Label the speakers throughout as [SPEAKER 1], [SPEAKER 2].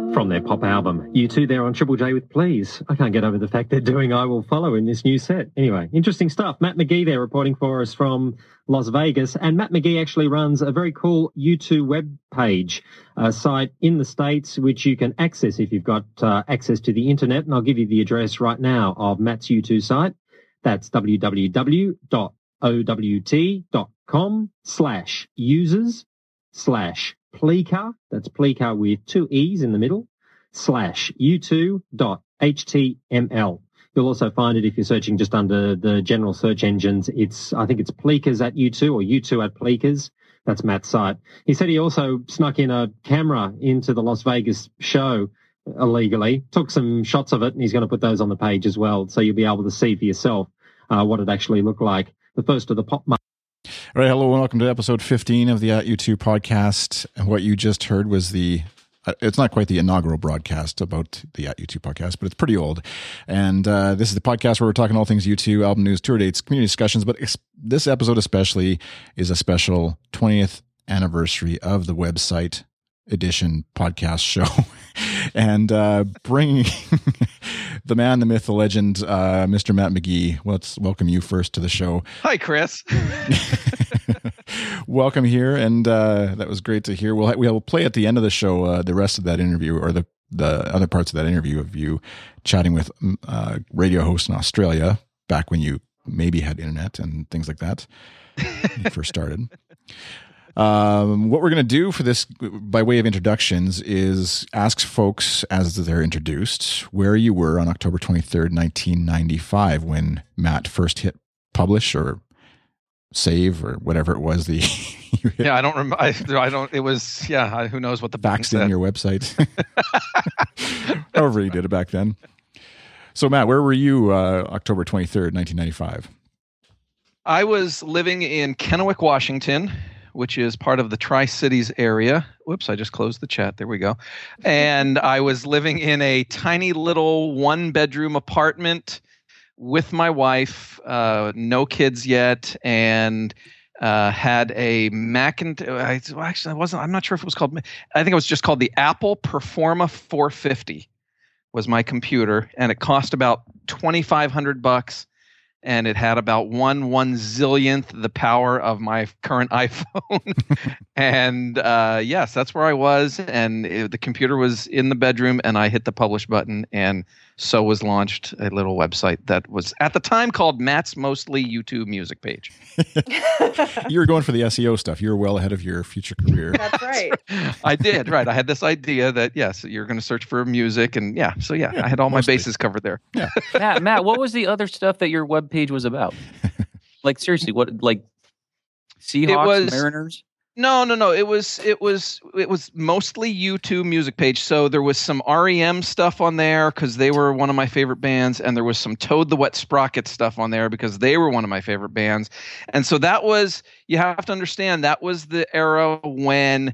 [SPEAKER 1] From their pop album, U2 there on Triple J with Please. I can't get over the fact they're doing I Will Follow in this new set. Anyway, interesting stuff. Matt McGee there reporting for us from Las Vegas. And Matt McGee actually runs a very cool U2 web page site in the States, which you can access if you've got access to the internet. And I'll give you the address right now of Matt's U2 site. That's www.owt.com/users/Pleaker, that's Pleaker with 2 E's in the middle, /u2.html. You'll also find it if you're searching just under the general search engines. I think it's Pleakers at U2 or U2 at Pleakers. That's Matt's site. He said he also snuck in a camera into the Las Vegas show illegally, took some shots of it, and he's going to put those on the page as well, so you'll be able to see for yourself what it actually looked like. The first of the pop.
[SPEAKER 2] All right, hello and welcome to episode 15 of the At U2 podcast. And what you just heard was it's not quite the inaugural broadcast about the At U2 podcast, but it's pretty old. And this is the podcast where we're talking all things U2, album news, tour dates, community discussions. But this episode especially is a special 20th anniversary of the website edition podcast show. And bringing the man, the myth, the legend, Mr. Matt McGee. Let's welcome you first to the show.
[SPEAKER 3] Hi, Chris.
[SPEAKER 2] Welcome here, and that was great to hear. We'll play at the end of the show the rest of that interview, or the other parts of that interview of you chatting with radio hosts in Australia back when you maybe had internet and things like that when you first started. What we're going to do for this, by way of introductions, is ask folks as they're introduced where you were on October 23rd, 1995, when Matt first hit publish or save or whatever it was. You hit.
[SPEAKER 3] Yeah, I don't remember. I don't. It was who knows what the
[SPEAKER 2] faxed in your website. However you did it back then. So Matt, where were you October 23rd, 1995?
[SPEAKER 3] I was living in Kennewick, Washington, which is part of the Tri-Cities area. Whoops, I just closed the chat. There we go. And I was living in a tiny little one-bedroom apartment with my wife, no kids yet, and had a Macintosh. Actually, I'm not sure if it was called. I think it was just called the Apple Performa 450 was my computer, and it cost about $2,500. And it had about 1/1,000,000th the power of my current iPhone. And yes, that's where I was. And the computer was in the bedroom, and I hit the publish button, and so was launched a little website that was at the time called Matt's Mostly YouTube Music Page.
[SPEAKER 2] You were going for the SEO stuff. You were well ahead of your future career.
[SPEAKER 4] That's right.
[SPEAKER 3] I did, right. I had this idea that, yes, you're going to search for music. And I had all my bases covered there.
[SPEAKER 2] Yeah.
[SPEAKER 5] Matt, what was the other stuff that your webpage was about? Like, seriously, what, like Seahawks, Mariners?
[SPEAKER 3] No. It was mostly U2 music page. So there was some REM stuff on there because they were one of my favorite bands, and there was some Toad the Wet Sprocket stuff on there because they were one of my favorite bands. And so that was, you have to understand, that was the era when,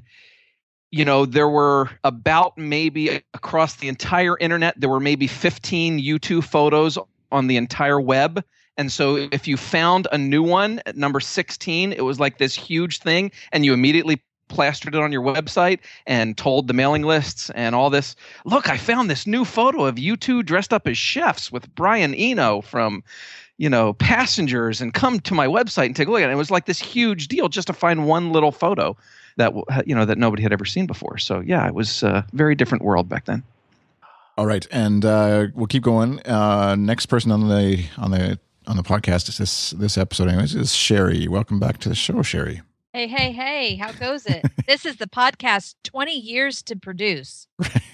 [SPEAKER 3] there were about maybe across the entire internet, there were maybe 15 U2 photos on the entire web. And so if you found a new one at number 16, it was like this huge thing, and you immediately plastered it on your website and told the mailing lists and all this, look, I found this new photo of U2 dressed up as chefs with Brian Eno from, Passengers, and come to my website and take a look at it. It was like this huge deal just to find one little photo that, that nobody had ever seen before. So it was a very different world back then.
[SPEAKER 2] All right. And we'll keep going. Next person on the podcast is this episode anyways is Sherry. Welcome back to the show, Sherry.
[SPEAKER 4] Hey, how goes it? This is the podcast 20 years to produce.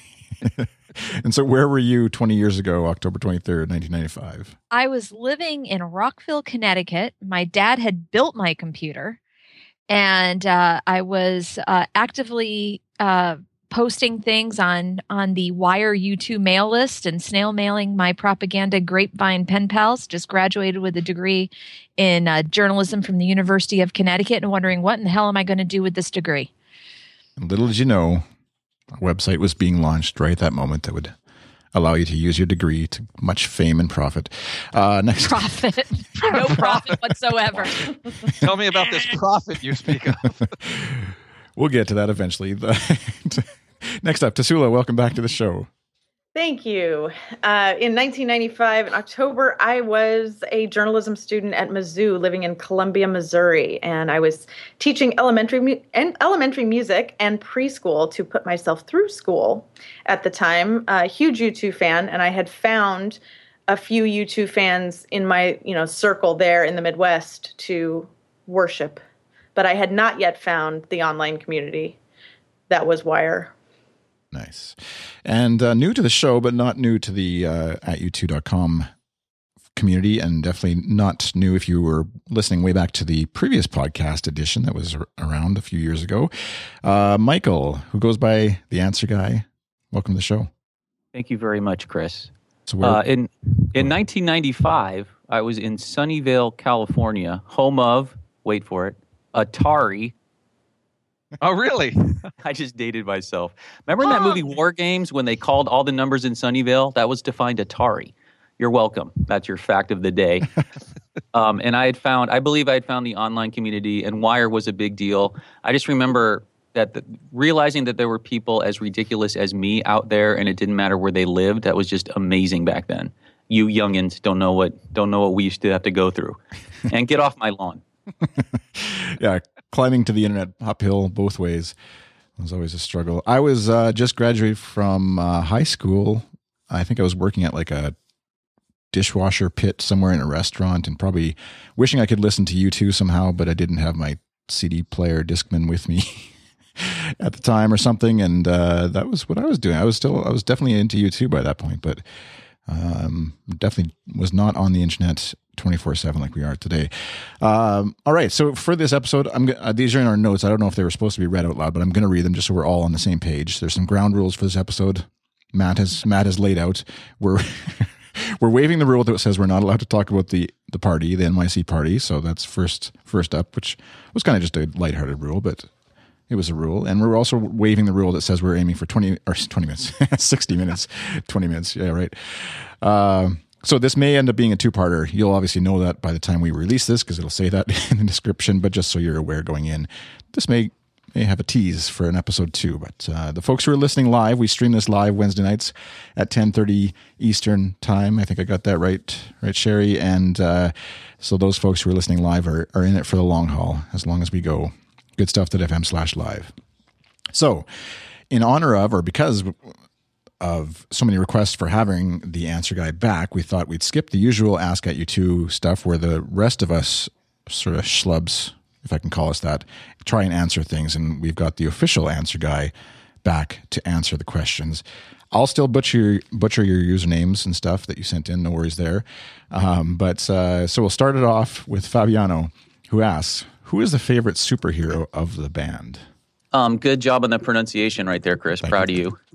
[SPEAKER 2] And so where were you 20 years ago, October 23rd, 1995?
[SPEAKER 4] I was living in Rockville, Connecticut. My dad had built my computer, and I was actively posting things on the Wire U2 mail list and snail mailing my propaganda grapevine pen pals. Just graduated with a degree in journalism from the University of Connecticut and wondering what in the hell am I going to do with this degree?
[SPEAKER 2] And little did you know, a website was being launched right at that moment that would allow you to use your degree to much fame and profit. Next.
[SPEAKER 4] Profit. No profit whatsoever.
[SPEAKER 3] Tell me about this profit you speak of.
[SPEAKER 2] We'll get to that eventually. Next up, Tasula, welcome back to the show.
[SPEAKER 6] Thank you. In 1995, in October, I was a journalism student at Mizzou, living in Columbia, Missouri, and I was teaching elementary music and preschool to put myself through school. At the time, a huge U2 fan, and I had found a few U2 fans in my circle there in the Midwest to worship, but I had not yet found the online community that was Wire.
[SPEAKER 2] Nice. And new to the show, but not new to the at u2.com community, and definitely not new if you were listening way back to the previous podcast edition that was around a few years ago. Michael, who goes by The Answer Guy, welcome to the show.
[SPEAKER 5] Thank you very much, Chris.
[SPEAKER 2] So
[SPEAKER 5] in 1995, I was in Sunnyvale, California, home of, wait for it, Atari.
[SPEAKER 3] Oh, really?
[SPEAKER 5] I just dated myself. Remember in that movie War Games when they called all the numbers in Sunnyvale? That was to find Atari. You're welcome. That's your fact of the day. And I believe I had found the online community, and Wire was a big deal. I just remember that realizing that there were people as ridiculous as me out there, and it didn't matter where they lived. That was just amazing back then. You youngins don't know what we used to have to go through. And get off my lawn.
[SPEAKER 2] Yeah, climbing to the internet uphill both ways was always a struggle. I was just graduated from high school. I think I was working at like a dishwasher pit somewhere in a restaurant, and probably wishing I could listen to U2 somehow, but I didn't have my CD player Discman with me at the time or something, and that was what I was doing. I was definitely into U2 by that point, but definitely was not on the internet 24/7 like we are today. All right, so for this episode, these are in our notes. I don't know if they were supposed to be read out loud, but I'm going to read them just so we're all on the same page. There's some ground rules for this episode. Matt has laid out. We're waiving the rule that says we're not allowed to talk about the party, the NYC party. So that's first up, which was kind of just a lighthearted rule, but it was a rule. And we're also waiving the rule that says we're aiming for 20 minutes, 60 minutes, 20 minutes. Yeah, right. So this may end up being a two-parter. You'll obviously know that by the time we release this, because it'll say that in the description, but just so you're aware going in, this may have a tease for an episode 2. But the folks who are listening live, we stream this live Wednesday nights at 10:30 Eastern time. I think I got that right, Sherry? And so those folks who are listening live are in it for the long haul, as long as we go. Goodstuff.fm/live. So in honor of, or because of so many requests for having the Answer Guy back, we thought we'd skip the usual Ask at U2 stuff where the rest of us sort of schlubs, if I can call us that, try and answer things. And we've got the official Answer Guy back to answer the questions. I'll still butcher your usernames and stuff that you sent in. No worries there. So we'll start it off with Fabiano, who asks, who is the favorite superhero of the band?
[SPEAKER 5] Good job on the pronunciation right there, Chris. Proud of you.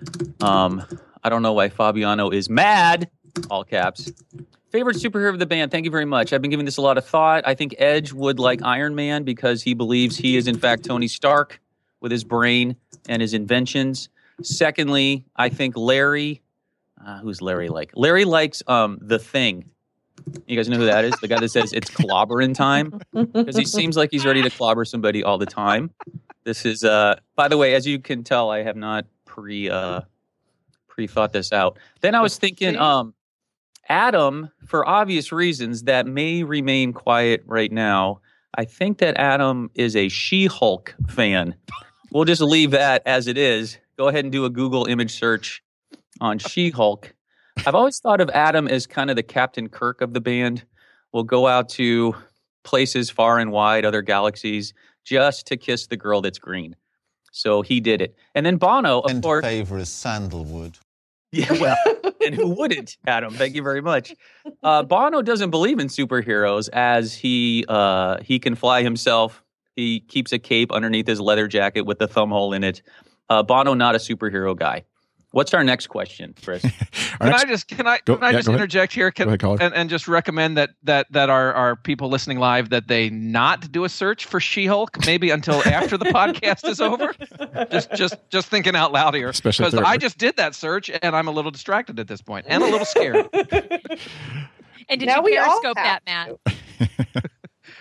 [SPEAKER 5] I don't know why Fabiano is mad, all caps. Favorite superhero of the band. Thank you very much. I've been giving this a lot of thought. I think Edge would like Iron Man because he believes he is in fact Tony Stark with his brain and his inventions. Secondly, I think Larry. Who's Larry like? Larry likes The Thing. You guys know who that is? The guy that says it's clobbering time, because he seems like he's ready to clobber somebody all the time. This is, by the way, as you can tell, I have not pre-thought this out. Then I was thinking, Adam, for obvious reasons that may remain quiet right now, I think that Adam is a She-Hulk fan. We'll just leave that as it is. Go ahead and do a Google image search on She-Hulk. I've always thought of Adam as kind of the Captain Kirk of the band. We'll go out to places far and wide, other galaxies, just to kiss the girl that's green. So he did it. And then Bono, of course.
[SPEAKER 7] Favor is sandalwood.
[SPEAKER 5] Yeah, well, and who wouldn't, Adam? Thank you very much. Bono doesn't believe in superheroes, as he can fly himself. He keeps a cape underneath his leather jacket with the thumb hole in it. Bono, not a superhero guy. What's our next question, Chris?
[SPEAKER 3] Can I just interject here and just recommend that our people listening live that they not do a search for She-Hulk maybe until after the podcast is over? Just thinking out loud here, because I just did that search and I'm a little distracted at this point and a little scared.
[SPEAKER 4] And did you Periscope that, Matt?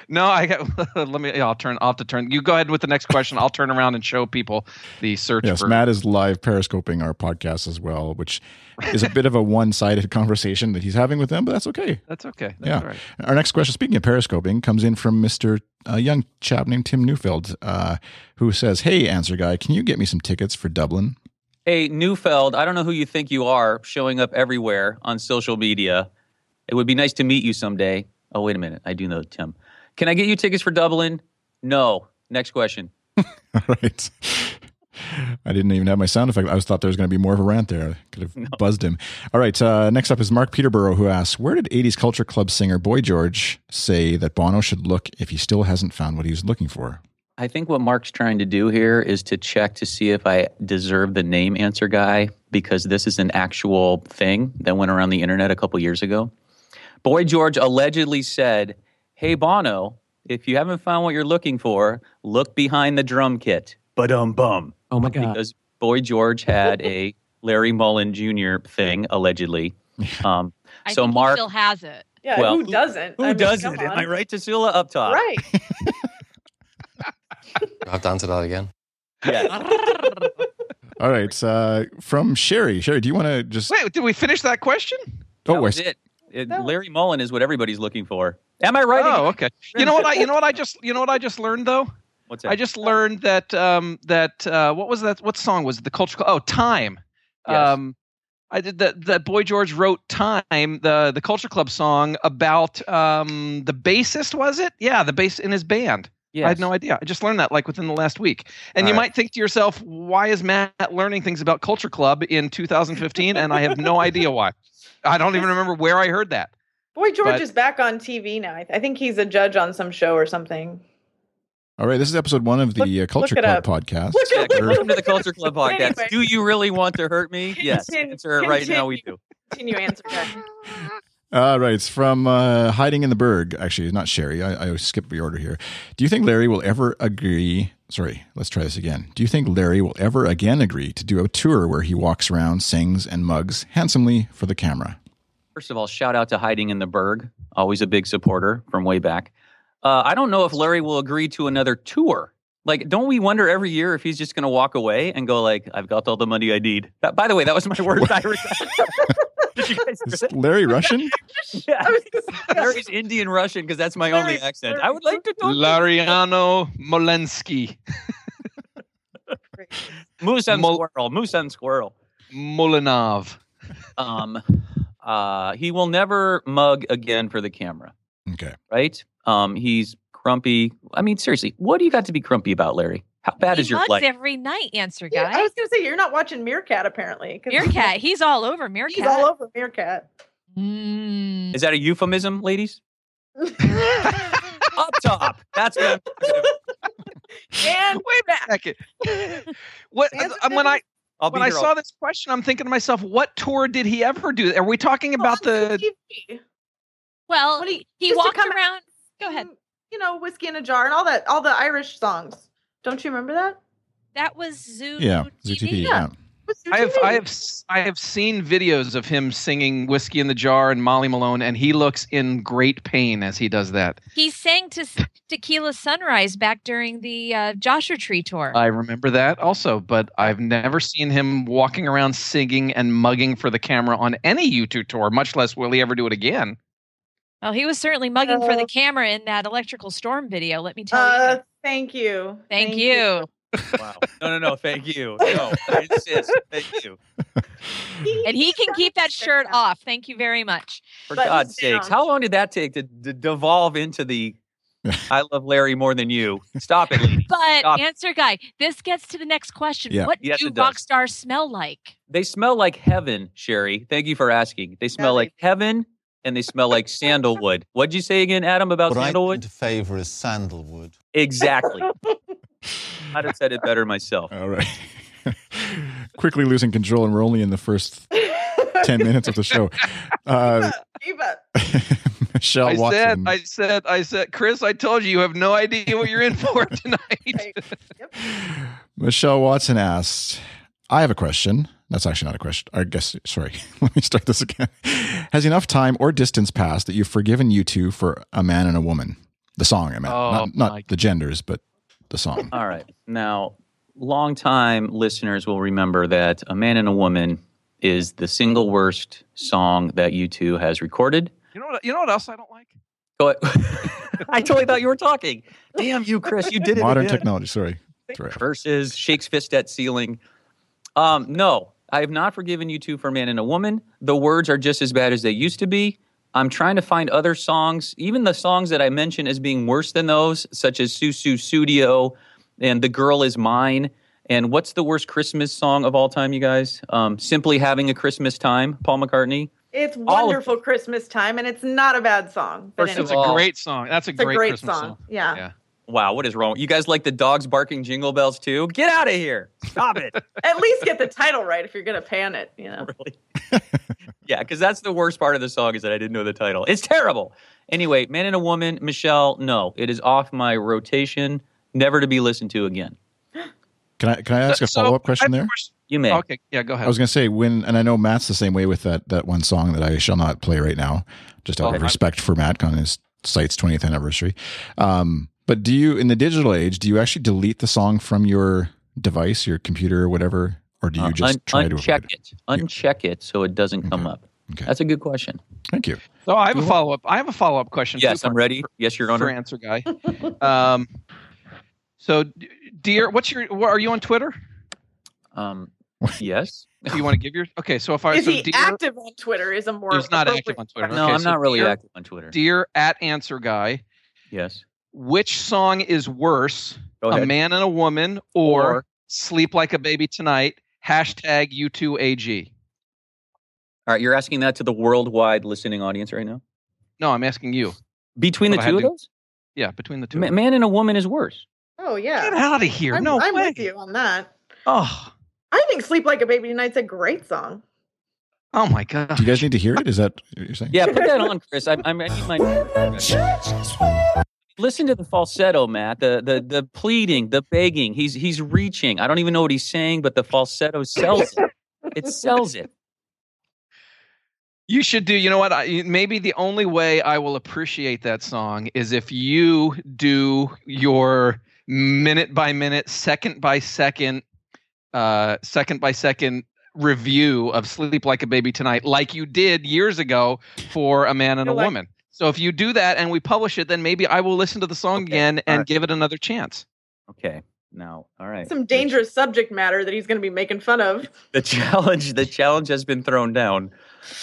[SPEAKER 3] No, I got. Let me. I'll have to turn. You go ahead with the next question. I'll turn around and show people the search.
[SPEAKER 2] Yes,
[SPEAKER 3] for
[SPEAKER 2] Matt is live periscoping our podcast as well, which is a bit of a one-sided conversation that he's having with them, but that's okay.
[SPEAKER 3] That's okay. That's all right.
[SPEAKER 2] Our next question, speaking of periscoping, comes in from Mr. Young chap named Tim Neufeld, who says, "Hey, Answer Guy, can you get me some tickets for Dublin?"
[SPEAKER 5] Hey, Neufeld, I don't know who you think you are, showing up everywhere on social media. It would be nice to meet you someday. Oh, wait a minute. I do know Tim. Can I get you tickets for Dublin? No. Next question.
[SPEAKER 2] All right. I didn't even have my sound effect. I was thought there was going to be more of a rant there. I could have buzzed him. All right. Next up is Mark Peterborough, who asks, where did 80s Culture Club singer Boy George say that Bono should look if he still hasn't found what he was looking for?
[SPEAKER 5] I think what Mark's trying to do here is to check to see if I deserve the name Answer Guy, because this is an actual thing that went around the internet a couple years ago. Boy George allegedly said, hey, Bono, if you haven't found what you're looking for, look behind the drum kit. Ba-dum-bum.
[SPEAKER 1] Oh, my God.
[SPEAKER 5] Because Boy George had a Larry Mullen Jr. thing, allegedly.
[SPEAKER 4] I
[SPEAKER 5] so
[SPEAKER 4] think
[SPEAKER 5] Mark
[SPEAKER 4] he still has it.
[SPEAKER 6] Yeah,
[SPEAKER 5] well,
[SPEAKER 6] who doesn't?
[SPEAKER 5] Who
[SPEAKER 6] I mean,
[SPEAKER 5] doesn't?
[SPEAKER 6] come
[SPEAKER 5] Am
[SPEAKER 6] on.
[SPEAKER 5] I right, Tasula? Up top.
[SPEAKER 6] Right.
[SPEAKER 7] I have to answer that again.
[SPEAKER 5] Yeah.
[SPEAKER 2] All right. From Sherry. Sherry, do you want to just...
[SPEAKER 3] Wait, did we finish that question?
[SPEAKER 2] Oh,
[SPEAKER 5] That was it. Larry Mullen is what everybody's looking for. Am I right?
[SPEAKER 3] Oh, okay. You know what I just learned though?
[SPEAKER 5] What's that?
[SPEAKER 3] I just learned that what was that? What song was it? The Culture? Oh, Time.
[SPEAKER 5] Yes.
[SPEAKER 3] I did that. Boy George wrote Time, the Culture Club song about the bassist. Was it? Yeah, the bass in his band.
[SPEAKER 5] Yes.
[SPEAKER 3] I had no idea. I just learned that like within the last week. And you might think to yourself, why is Matt learning things about Culture Club in 2015? And I have no idea why. I don't even remember where I heard that.
[SPEAKER 6] Boy George is back on TV now. I think he's a judge on some show or something.
[SPEAKER 2] All right. This is episode 1 of the Culture Club podcast.
[SPEAKER 5] Welcome to the Culture Club podcast.
[SPEAKER 6] Anyway.
[SPEAKER 5] Do you really want to hurt me? Yes. Answer right now. We do.
[SPEAKER 6] Continue Answer Guy.
[SPEAKER 2] Right. It's from Hiding in the Berg. Actually, not Sherry. I skipped the order here. Do you think Larry will ever agree? Sorry, let's try this again. Do you think Larry will ever again agree to do a tour where he walks around, sings, and mugs handsomely for the camera?
[SPEAKER 5] First of all, shout out to Hiding in the Berg. Always a big supporter from way back. I don't know if Larry will agree to another tour. Like, don't we wonder every year if he's just going to walk away and go like, I've got all the money I need. By the way, that was my worst Irish accent. Did you guys hear
[SPEAKER 2] Is
[SPEAKER 5] that?
[SPEAKER 2] Larry Russian?
[SPEAKER 5] Yeah. Larry's Indian Russian because that's my only accent. I would like to talk
[SPEAKER 3] Lariano Molensky.
[SPEAKER 5] Moose and squirrel. Moose and squirrel.
[SPEAKER 3] Molinov.
[SPEAKER 5] He will never mug again for the camera.
[SPEAKER 2] Okay.
[SPEAKER 5] Right? He's grumpy. I mean, seriously, what do you got to be grumpy about, Larry? How bad
[SPEAKER 4] He
[SPEAKER 5] is your
[SPEAKER 4] mugs
[SPEAKER 5] life?
[SPEAKER 4] every night, Answer Guy.
[SPEAKER 6] Yeah, I was going to say, you're not watching Meerkat, apparently. 'Cause
[SPEAKER 4] Meerkat. He's all over Meerkat.
[SPEAKER 6] He's all over Meerkat.
[SPEAKER 4] Mm.
[SPEAKER 5] Is that a euphemism, ladies? Up top. That's what
[SPEAKER 6] And
[SPEAKER 3] Wait a second. What when I
[SPEAKER 5] I'll be
[SPEAKER 3] when I
[SPEAKER 5] here all-
[SPEAKER 3] saw this question, I'm thinking to myself, what tour did he ever do? Are we talking about the?
[SPEAKER 6] TV.
[SPEAKER 4] Well,
[SPEAKER 6] When
[SPEAKER 4] he
[SPEAKER 6] used to
[SPEAKER 4] walked
[SPEAKER 6] come
[SPEAKER 4] around. Go ahead.
[SPEAKER 6] You know, Whiskey in a Jar and all the Irish songs. Don't you remember that?
[SPEAKER 4] That was Zoo
[SPEAKER 2] Yeah.
[SPEAKER 4] TV.
[SPEAKER 2] ZTV. Yeah.
[SPEAKER 3] I have seen videos of him singing Whiskey in the Jar and Molly Malone, and he looks in great pain as he does that.
[SPEAKER 4] He sang to Tequila Sunrise back during the Joshua Tree tour.
[SPEAKER 3] I remember that also, but I've never seen him walking around singing and mugging for the camera on any U2 tour, much less will he ever do it again.
[SPEAKER 4] Well, he was certainly mugging for the camera in that Electrical Storm video, let me tell you.
[SPEAKER 6] Thank you.
[SPEAKER 4] Thank you.
[SPEAKER 5] Wow. No. Thank you. No, I insist. Thank you.
[SPEAKER 4] And he can keep that shirt off. Thank you very much.
[SPEAKER 5] For
[SPEAKER 6] But
[SPEAKER 5] God's
[SPEAKER 6] he's down.
[SPEAKER 5] sakes, how long did that take to devolve into the I love Larry more than you? Stop it, lady.
[SPEAKER 4] But
[SPEAKER 5] Stop.
[SPEAKER 4] Answer Guy, this gets to the next question.
[SPEAKER 2] Yeah.
[SPEAKER 4] What
[SPEAKER 5] Yes,
[SPEAKER 4] do
[SPEAKER 5] it does.
[SPEAKER 4] rock stars smell like?
[SPEAKER 5] They smell like heaven, Sherry. Thank you for asking. They smell like heaven and they smell like sandalwood. What'd you say again, Adam, about
[SPEAKER 7] What I
[SPEAKER 5] sandalwood?
[SPEAKER 7] tend to favor is sandalwood.
[SPEAKER 5] Exactly. I'd have said it better myself.
[SPEAKER 2] All right. Quickly losing control, and we're only in the first 10 minutes of the show.
[SPEAKER 6] Keep it.
[SPEAKER 2] Michelle Watson.
[SPEAKER 3] I said, Chris, I told you have no idea what you're in for tonight.
[SPEAKER 6] Yep.
[SPEAKER 2] Michelle Watson asked, I have a question. That's actually not a question. I guess, sorry. Let me start this again. Has enough time or distance passed that you've forgiven U2 for A Man and a Woman? The song, I meant. Not the genders, but the song.
[SPEAKER 5] All right. Now, longtime listeners will remember that A Man and a Woman is the single worst song that U2 has recorded.
[SPEAKER 3] You know what else I don't like?
[SPEAKER 5] Go ahead. I totally thought you were talking. Damn you, Chris. You did it
[SPEAKER 2] Modern
[SPEAKER 5] again.
[SPEAKER 2] technology. Sorry.
[SPEAKER 5] Versus shakes fist at ceiling. No, I have not forgiven U2 for A Man and a Woman. The words are just as bad as they used to be. I'm trying to find other songs, even the songs that I mentioned as being worse than those, such as Susu Studio and The Girl Is Mine. And what's the worst Christmas song of all time, you guys? Simply Having a Christmas Time, Paul McCartney.
[SPEAKER 6] It's Wonderful Christmas Time, and it's not a bad song. But
[SPEAKER 3] First, it's a great song. That's a great Christmas song.
[SPEAKER 6] Yeah.
[SPEAKER 5] Wow, what is wrong? You guys like the dogs barking Jingle Bells too? Get out of here. Stop it.
[SPEAKER 6] At least get the title right if you're going to pan it, you know.
[SPEAKER 5] Really? Yeah, because that's the worst part of the song is that I didn't know the title. It's terrible. Anyway, Man and a Woman, Michelle, no. It is off my rotation, never to be listened to again.
[SPEAKER 2] Can I ask a follow-up question there?
[SPEAKER 5] You may.
[SPEAKER 3] Okay, yeah, go ahead.
[SPEAKER 2] I was going to say, and I know Matt's the same way with that one song that I shall not play right now, just out of respect for Matt on his site's 20th anniversary. But do you, in the digital age, do you actually delete the song from your device, your computer or whatever, or do you just try to
[SPEAKER 5] uncheck it? Uncheck it so it doesn't come up.
[SPEAKER 2] Okay.
[SPEAKER 5] That's a good question.
[SPEAKER 2] Thank you.
[SPEAKER 3] So I have a follow-up. I have a follow-up question.
[SPEAKER 5] Yes, I'm ready. Yes, Your Honor.
[SPEAKER 3] For Answer Guy. So, dear, are you on Twitter?
[SPEAKER 5] Yes.
[SPEAKER 3] Do you want to give your? Okay, so if I
[SPEAKER 6] is he active on Twitter? Is a more
[SPEAKER 3] he's not active on Twitter.
[SPEAKER 5] No,
[SPEAKER 3] okay,
[SPEAKER 5] I'm not really active on Twitter.
[SPEAKER 3] Dear @Answer Guy.
[SPEAKER 5] Yes.
[SPEAKER 3] Which song is worse, A Man and a Woman or Sleep Like a Baby Tonight? #U2AG.
[SPEAKER 5] All right, you're asking that to the worldwide listening audience right now?
[SPEAKER 3] No, I'm asking you.
[SPEAKER 5] Between the two of those?
[SPEAKER 3] Yeah, between the two.
[SPEAKER 5] Man and a Woman is worse.
[SPEAKER 6] Oh, yeah.
[SPEAKER 3] Get out of here.
[SPEAKER 6] I'm with you on that.
[SPEAKER 3] Oh.
[SPEAKER 6] I think Sleep Like a Baby Tonight's a great song.
[SPEAKER 3] Oh, my God.
[SPEAKER 2] Do you guys need to hear it? Is that what you're saying?
[SPEAKER 5] Yeah, put that on, Chris. I need my... Listen to the falsetto, Matt. The pleading, the begging. He's reaching. I don't even know what he's saying, but the falsetto sells it. It sells it.
[SPEAKER 3] You should do. You know what? Maybe the only way I will appreciate that song is if you do your minute by minute, second by second review of Sleep Like a Baby Tonight, like you did years ago for A Man and a Woman. So if you do that and we publish it, then maybe I will listen to the song again and give it another chance.
[SPEAKER 5] Okay. Now, all right.
[SPEAKER 6] Some dangerous subject matter that he's going to be making fun of.
[SPEAKER 5] The challenge has been thrown down.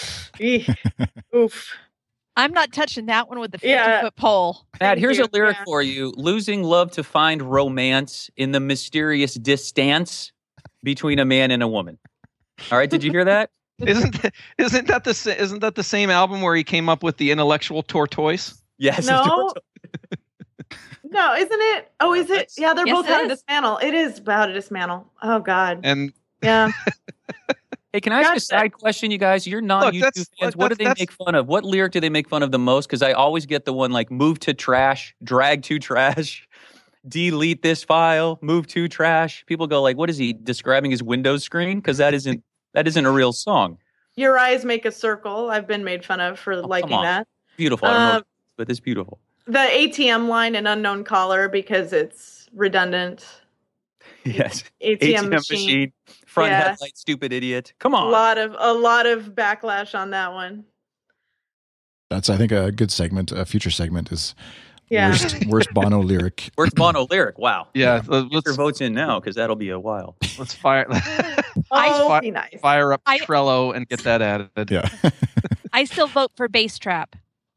[SPEAKER 6] Oof.
[SPEAKER 4] I'm not touching that one with the 50-foot pole.
[SPEAKER 5] Matt, here's a lyric for you. Losing love to find romance in the mysterious distance between a man and a woman. All right, did you hear that?
[SPEAKER 3] Isn't that the same album where he came up with the intellectual tortoise?
[SPEAKER 5] Yes.
[SPEAKER 6] No. No, isn't it? Oh, is it? Yeah, they're both how to dismantle. It is how to dismantle. Oh, God.
[SPEAKER 3] And
[SPEAKER 6] yeah.
[SPEAKER 5] Hey, can I ask a side question, you guys? You're not YouTube fans. What do they make fun of? What lyric do they make fun of the most? Because I always get the one like move to trash, drag to trash, delete this file, move to trash. People go like, what is he describing his Windows screen? Because that isn't a real song.
[SPEAKER 6] Your eyes make a circle. I've been made fun of for liking that.
[SPEAKER 5] Beautiful. I don't know, but it's beautiful.
[SPEAKER 6] The ATM line and unknown caller because it's redundant.
[SPEAKER 5] Yes.
[SPEAKER 6] ATM machine.
[SPEAKER 5] Front headlight, stupid idiot. Come on.
[SPEAKER 6] A lot of backlash on that one.
[SPEAKER 2] That's, I think, a good segment. A future segment is worst Bono lyric.
[SPEAKER 5] Worst Bono lyric. Wow.
[SPEAKER 3] Yeah.
[SPEAKER 5] Get your votes in now because that'll be a while.
[SPEAKER 3] Let's fire.
[SPEAKER 6] Be nice.
[SPEAKER 3] Fire up Trello and get that added.
[SPEAKER 2] Yeah.
[SPEAKER 4] I still vote for Bass Trap.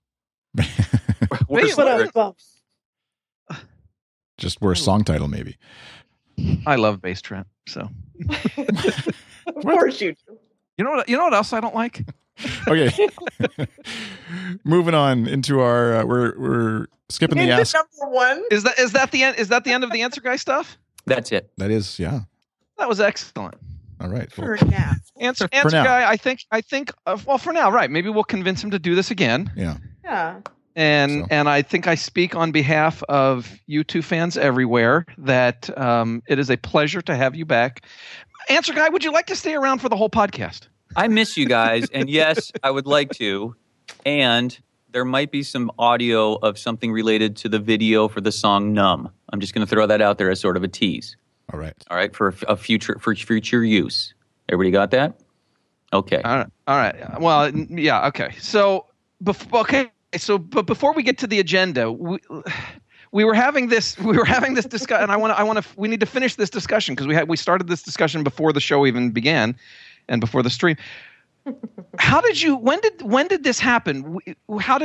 [SPEAKER 2] Just worst song title, maybe.
[SPEAKER 3] I love Bass Trap, so.
[SPEAKER 6] Of course you do.
[SPEAKER 3] You know what else I don't like?
[SPEAKER 2] Okay. Moving on into our we're skipping the ask.
[SPEAKER 6] Number one.
[SPEAKER 3] Is that the end? Is that the end of the Answer Guy stuff?
[SPEAKER 5] That's it.
[SPEAKER 2] That is, yeah.
[SPEAKER 3] That was excellent.
[SPEAKER 2] All right.
[SPEAKER 6] For now.
[SPEAKER 3] Answer Guy, I think well, for now, right. Maybe we'll convince him to do this again.
[SPEAKER 2] Yeah.
[SPEAKER 6] Yeah.
[SPEAKER 3] And I think I speak on behalf of U2 fans everywhere that it is a pleasure to have you back. Answer Guy, would you like to stay around for the whole podcast?
[SPEAKER 5] I miss you guys, and yes, I would like to. And there might be some audio of something related to the video for the song "Numb." I'm just going to throw that out there as sort of a tease.
[SPEAKER 2] All
[SPEAKER 5] right, for future use. Everybody got that? Okay.
[SPEAKER 3] All right. Well, yeah. Okay. So, but before we get to the agenda, we were having this discussion, and we need to finish this discussion because we started this discussion before the show even began, and before the stream. When did this happen? What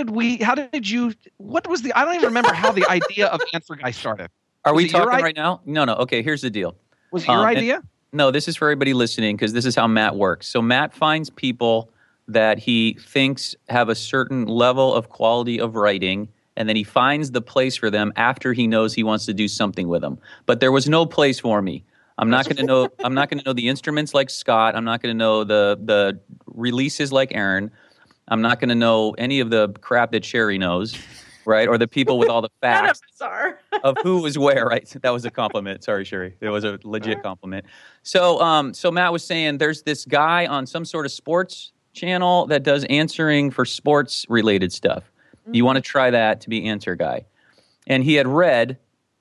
[SPEAKER 3] was I don't even remember how the idea of Answer Guy started.
[SPEAKER 5] Are we talking right now? No. Okay, here's the deal.
[SPEAKER 3] Was it your idea?
[SPEAKER 5] No, this is for everybody listening because this is how Matt works. So Matt finds people that he thinks have a certain level of quality of writing, and then he finds the place for them after he knows he wants to do something with them. But there was no place for me. I'm not going to know. I'm not going to know the instruments like Scott. I'm not going to know the releases like Aaron. I'm not going to know any of the crap that Sherry knows, right? Or the people with all the facts of who was where. Right? That was a compliment. Sorry, Sherry. It was a legit compliment. So, so Matt was saying there's this guy on some sort of sports channel that does answering for sports related stuff. You want to try that to be Answer Guy, and he had read.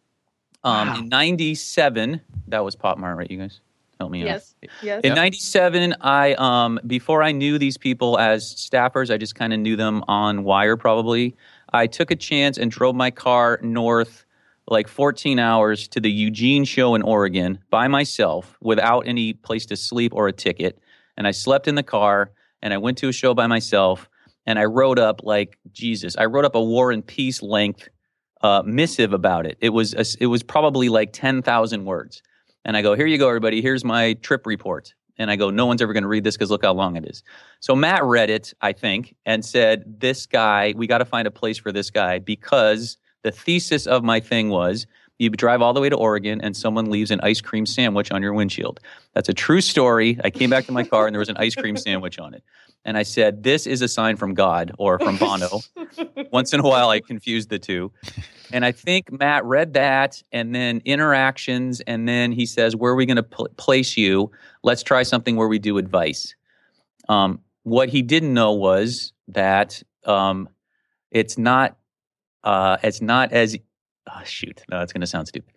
[SPEAKER 5] In 97, that was Pop Mart, right? You guys help me out. Yes. In 97, I before I knew these people as staffers, I just kind of knew them on wire probably. I took a chance and drove my car north like 14 hours to the Eugene show in Oregon by myself without any place to sleep or a ticket. And I slept in the car and I went to a show by myself and I wrote up like Jesus. I wrote up a War and Peace length missive about it. It was probably like 10,000 words. And I go, here you go, everybody. Here's my trip report. And I go, no one's ever going to read this because look how long it is. So Matt read it, I think, and said, this guy, we got to find a place for this guy because the thesis of my thing was you drive all the way to Oregon and someone leaves an ice cream sandwich on your windshield. That's a true story. I came back to my car and there was an ice cream sandwich on it. And I said, this is a sign from God or from Bono. Once in a while, I confused the two. And I think Matt read that and then interactions. And then he says, where are we going to place you? Let's try something where we do advice. What he didn't know was that it's not as shoot. No, that's going to sound stupid.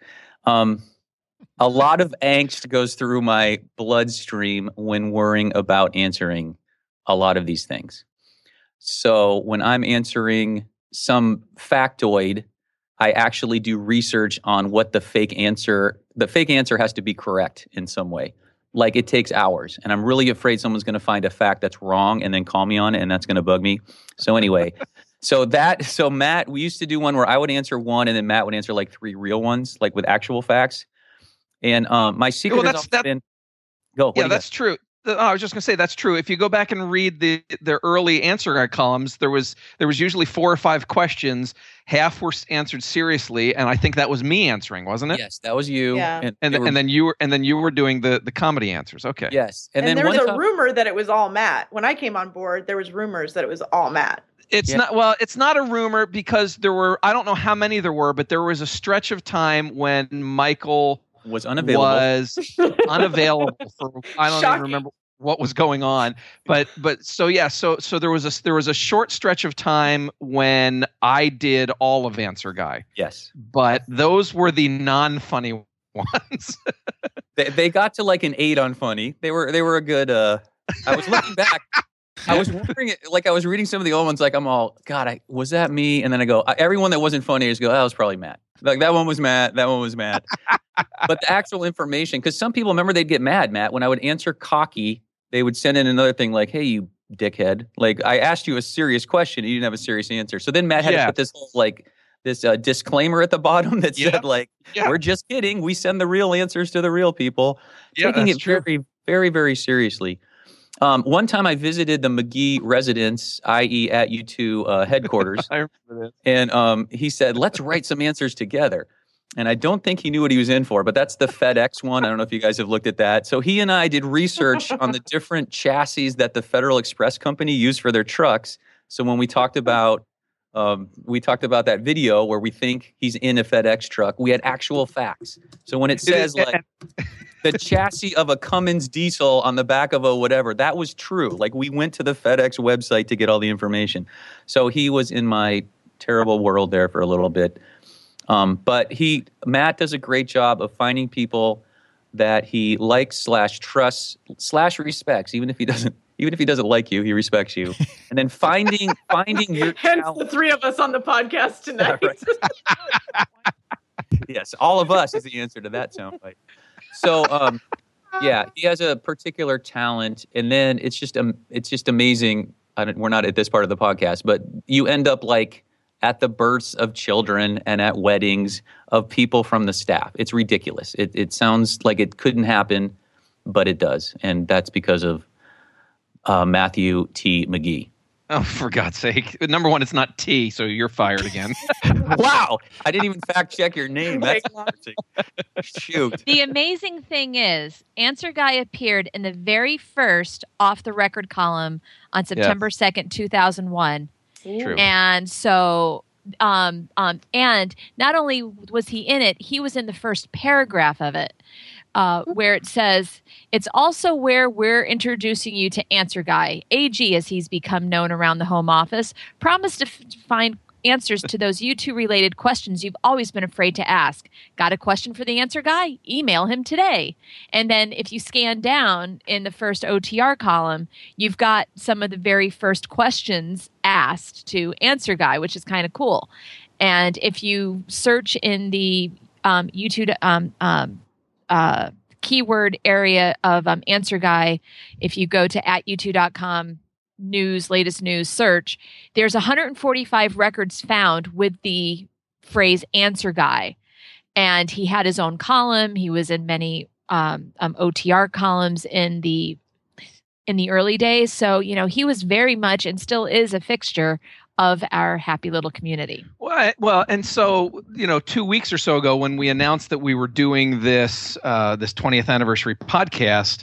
[SPEAKER 5] A lot of angst goes through my bloodstream when worrying about answering a lot of these things. So when I'm answering some factoid, I actually do research on what the fake answer has to be correct in some way. Like it takes hours. And I'm really afraid someone's going to find a fact that's wrong and then call me on it. And that's going to bug me. So anyway, so Matt, we used to do one where I would answer one and then Matt would answer like 3 real ones, like with actual facts. And my secret has been, go.
[SPEAKER 3] Yeah, that's true. I was just going to say that's true. If you go back and read the early Answer Guy columns, there was usually 4 or 5 questions. Half were answered seriously, and I think that was me answering, wasn't it?
[SPEAKER 5] Yes, that was you.
[SPEAKER 6] Yeah.
[SPEAKER 3] And then you were doing the comedy answers. Okay.
[SPEAKER 5] Yes,
[SPEAKER 6] and then there was a rumor that it was all Matt. When I came on board, there was rumors that it was all Matt.
[SPEAKER 3] It's not a rumor because there were, I don't know how many there were, but there was a stretch of time when Michael
[SPEAKER 5] was unavailable
[SPEAKER 3] for I don't even remember what was going on, but so there was a short stretch of time when I did all of Answer Guy.
[SPEAKER 5] Yes,
[SPEAKER 3] but those were the non-funny ones.
[SPEAKER 5] they got to like an 8 on funny. They were a good. I was looking back. I was wondering, like I was reading some of the old ones, like I'm all, God, was that me? And then I go, everyone that wasn't funny, I just go, that was probably Matt. Like that one was Matt. That one was Matt. But the actual information, because some people remember they'd get mad, Matt, when I would answer cocky, they would send in another thing like, hey, you dickhead. Like I asked you a serious question and you didn't have a serious answer. So then Matt had to put this whole this disclaimer at the bottom that said we're just kidding. We send the real answers to the real people. Taking it very, very, very seriously. One time I visited the McGee residence, i.e. at U2 headquarters.
[SPEAKER 3] I remember that.
[SPEAKER 5] And he said, let's write some answers together. And I don't think he knew what he was in for, but that's the FedEx one. I don't know if you guys have looked at that. So he and I did research on the different chassis that the Federal Express Company used for their trucks. So when we talked about we talked about that video where we think he's in a FedEx truck. We had actual facts. So when it says like the chassis of a Cummins diesel on the back of a whatever, that was true. Like we went to the FedEx website to get all the information. So he was in my terrible world there for a little bit. But Matt does a great job of finding people that he likes / trusts / respects, even if he doesn't like you, he respects you. And then finding your
[SPEAKER 6] Hence
[SPEAKER 5] talent.
[SPEAKER 6] the three of us on the podcast tonight.
[SPEAKER 5] Yes, all of us is the answer to that soundbite. So, yeah, he has a particular talent, and then it's just amazing. We're not at this part of the podcast, but you end up like at the births of children and at weddings of people from the staff. It's ridiculous. It sounds like it couldn't happen, but it does, and that's because of Matthew T. McGee.
[SPEAKER 3] Oh, for God's sake. Number one, it's not T, so you're fired again.
[SPEAKER 5] Wow. I didn't even fact check your name. That's embarrassing. Shoot.
[SPEAKER 4] The amazing thing is, Answer Guy appeared in the very first Off the Record column on September 2nd, 2001.
[SPEAKER 3] True.
[SPEAKER 4] And so, and not only was he in it, he was in the first paragraph of it. Where it says, it's also where we're introducing you to Answer Guy, AG as he's become known around the home office, promised to find answers to those U2-related questions you've always been afraid to ask. Got a question for the Answer Guy? Email him today. And then if you scan down in the first OTR column, you've got some of the very first questions asked to Answer Guy, which is kind of cool. And if you search in the U2 keyword area of Answer Guy, if you go to @u2.com latest news search, there's 145 records found with the phrase Answer Guy. And he had his own column. He was in many OTR columns in the early days. So, he was very much and still is a fixture of our happy little community.
[SPEAKER 3] Well, and so 2 weeks or so ago, when we announced that we were doing this 20th anniversary podcast,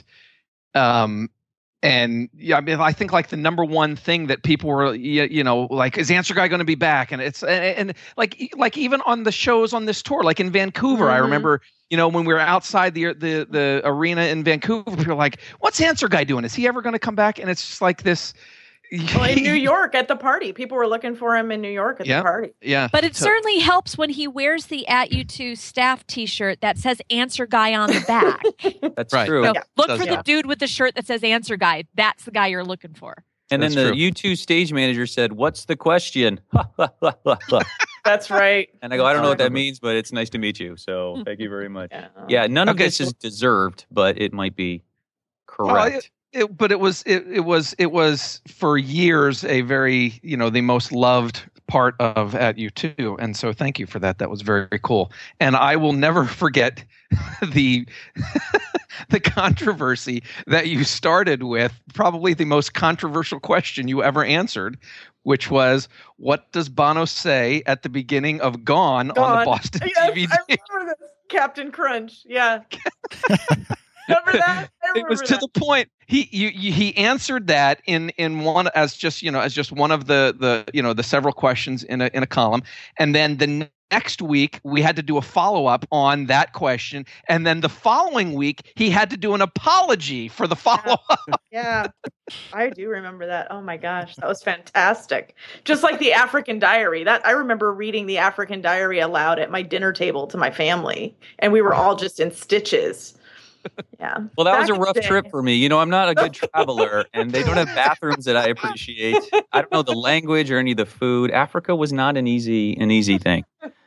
[SPEAKER 3] and I think like the number one thing that people were, like, is Answer Guy going to be back? And it's and like even on the shows on this tour, like in Vancouver, I remember. When we were outside the arena in Vancouver, people were like, "What's Answer Guy doing? Is he ever going to come back?" And it's just like this.
[SPEAKER 6] Well, in New York at the party, people were looking for him in New York at the party.
[SPEAKER 3] Yeah,
[SPEAKER 4] but it certainly helps when he wears the @U2 staff T-shirt that says "Answer Guy" on the back.
[SPEAKER 5] That's
[SPEAKER 3] right.
[SPEAKER 5] true.
[SPEAKER 4] So look for the dude with the shirt that says "Answer Guy." That's the guy you're looking for.
[SPEAKER 5] And then the U2 stage manager said, "What's the question?"
[SPEAKER 6] That's right.
[SPEAKER 5] And I go, "I don't know what that means, but it's nice to meet you. So thank you very much." Yeah, none of this is deserved, but it might be correct.
[SPEAKER 3] But it was for years a very the most loved part of @U2, and so thank you for that. That was very, very cool. And I will never forget the controversy that you started with. Probably the most controversial question you ever answered, which was, "What does Bono say at the beginning of Gone on the Boston DVD?"
[SPEAKER 6] I remember this, Captain Crunch. Yeah. Remember that?
[SPEAKER 3] It was to the point. He answered that in one as just one of the several questions in a column, and then the next week we had to do a follow up on that question, and then the following week he had to do an apology for the follow up.
[SPEAKER 6] Yeah, I do remember that. Oh my gosh, that was fantastic. Just like the African Diary. That I remember reading the African Diary aloud at my dinner table to my family, and we were all just in stitches. Yeah.
[SPEAKER 5] Well, that was a rough trip for me. I'm not a good traveler, and they don't have bathrooms that I appreciate. I don't know the language or any of the food. Africa was not an easy thing.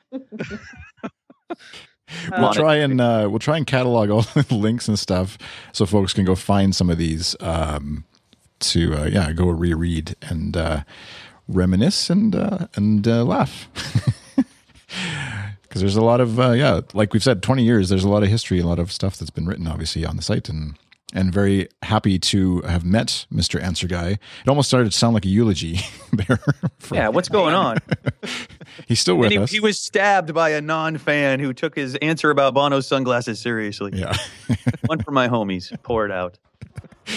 [SPEAKER 2] We'll try and catalog all the links and stuff so folks can go find some of these to go reread and reminisce and laugh. Because there's a lot of, like we've said, 20 years, there's a lot of history, a lot of stuff that's been written, obviously, on the site. And very happy to have met Mr. Answer Guy. It almost started to sound like a eulogy there.
[SPEAKER 5] Yeah, what's going on?
[SPEAKER 2] He's still with us.
[SPEAKER 5] He was stabbed by a non-fan who took his answer about Bono's sunglasses seriously.
[SPEAKER 2] Yeah.
[SPEAKER 5] One for my homies. Pour it out.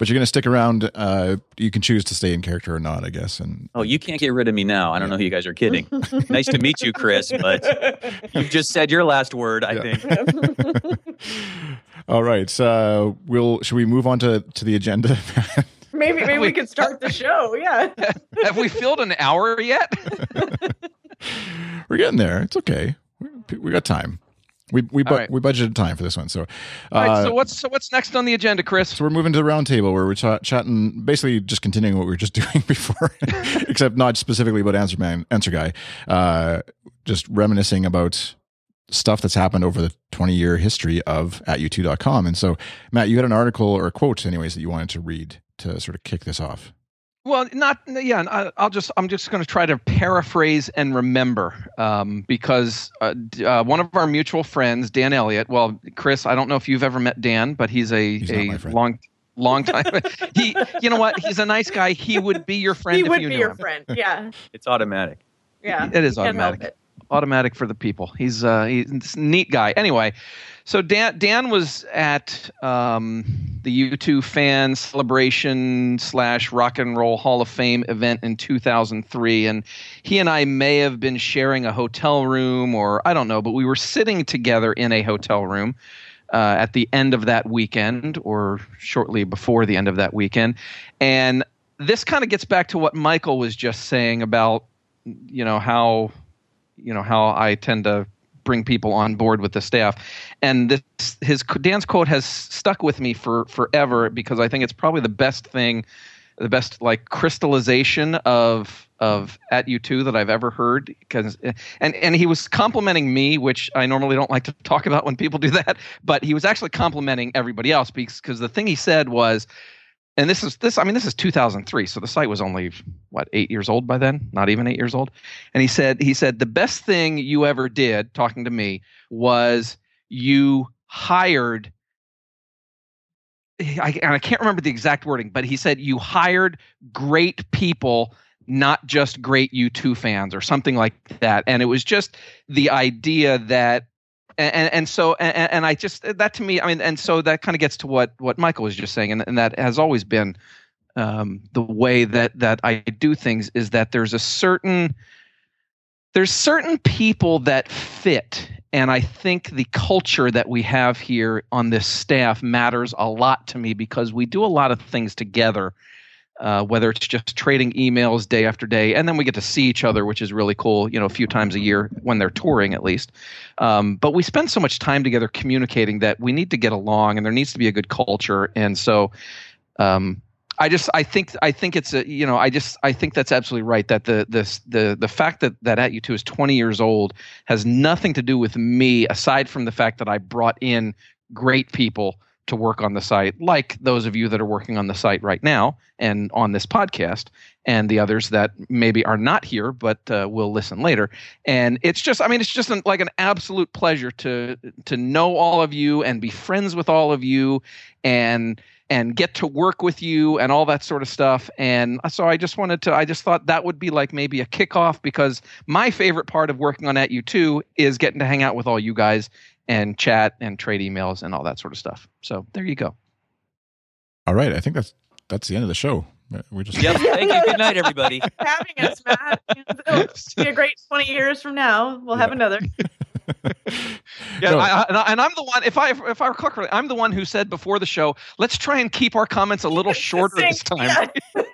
[SPEAKER 2] But you're going to stick around. You can choose to stay in character or not, I guess. And
[SPEAKER 5] you can't get rid of me now. I don't know who you guys are kidding. Nice to meet you, Chris, but you've just said your last word, I think.
[SPEAKER 2] All right. Should we move on to the agenda?
[SPEAKER 6] Maybe we could start the show. Yeah.
[SPEAKER 3] Have we filled an hour yet?
[SPEAKER 2] We're getting there. It's okay. We got time. We budgeted time for this one. So,
[SPEAKER 3] all right, so what's next on the agenda, Chris?
[SPEAKER 2] So we're moving to the round table where we're chatting, basically just continuing what we were just doing before, except not specifically about Answer Guy. Just reminiscing about stuff that's happened over the 20-year history of @u2.com. And so, Matt, you had an article or a quote, anyways, that you wanted to read to sort of kick this off.
[SPEAKER 3] Well, I'm just going to try to paraphrase and remember, because one of our mutual friends, Dan Elliott. Well, Chris, I don't know if you've ever met Dan, but he's a long time. You know what? He's a nice guy. He would be your friend. He would be your
[SPEAKER 6] friend. Yeah,
[SPEAKER 5] it's automatic.
[SPEAKER 6] Yeah,
[SPEAKER 3] it is automatic. Automatic for the people. He's a neat guy. Anyway, so Dan was at the U2 Fan Celebration / Rock and Roll Hall of Fame event in 2003, and he and I may have been sharing a hotel room, or I don't know, but we were sitting together in a hotel room at the end of that weekend, or shortly before the end of that weekend, and this kind of gets back to what Michael was just saying about how I tend to bring people on board with the staff. And Dan's quote has stuck with me forever, because I think it's probably the best like crystallization of @U2 that I've ever heard. And he was complimenting me, which I normally don't like to talk about when people do that, but he was actually complimenting everybody else, because the thing he said was, and this is 2003, so the site was only 8 years old by then, not even 8 years old. And he said the best thing you ever did, talking to me, was you hired. I can't remember the exact wording, but he said you hired great people, not just great U2 fans or something like that. And it was just the idea that. And so I just, that to me, and so that kind of gets to what Michael was just saying, and that has always been the way that I do things, is that there's certain people that fit, and I think the culture that we have here on this staff matters a lot to me, because we do a lot of things together. Whether it's just trading emails day after day, and then we get to see each other, which is really cool, a few times a year when they're touring, at least. But we spend so much time together communicating that we need to get along, and there needs to be a good culture. And so, I think that's absolutely right. That the fact that @U2 is 20 years old has nothing to do with me, aside from the fact that I brought in great people to work on the site, like those of you that are working on the site right now and on this podcast, and the others that maybe are not here but will listen later. And it's just like an absolute pleasure to know all of you and be friends with all of you and get to work with you and all that sort of stuff. And so I just thought that would be like maybe a kickoff, because my favorite part of working on @U2 is getting to hang out with all you guys and chat and trade emails and all that sort of stuff. So there you go.
[SPEAKER 2] All right. I think that's the end of the show. We just
[SPEAKER 5] Yep. Thank you. Good night, everybody.
[SPEAKER 6] Having us, Matt. It'll be a great 20 years from now. We'll have another.
[SPEAKER 3] Yeah, no. And I'm the one. If I recall correctly, I'm the one who said before the show, let's try and keep our comments a little shorter this time.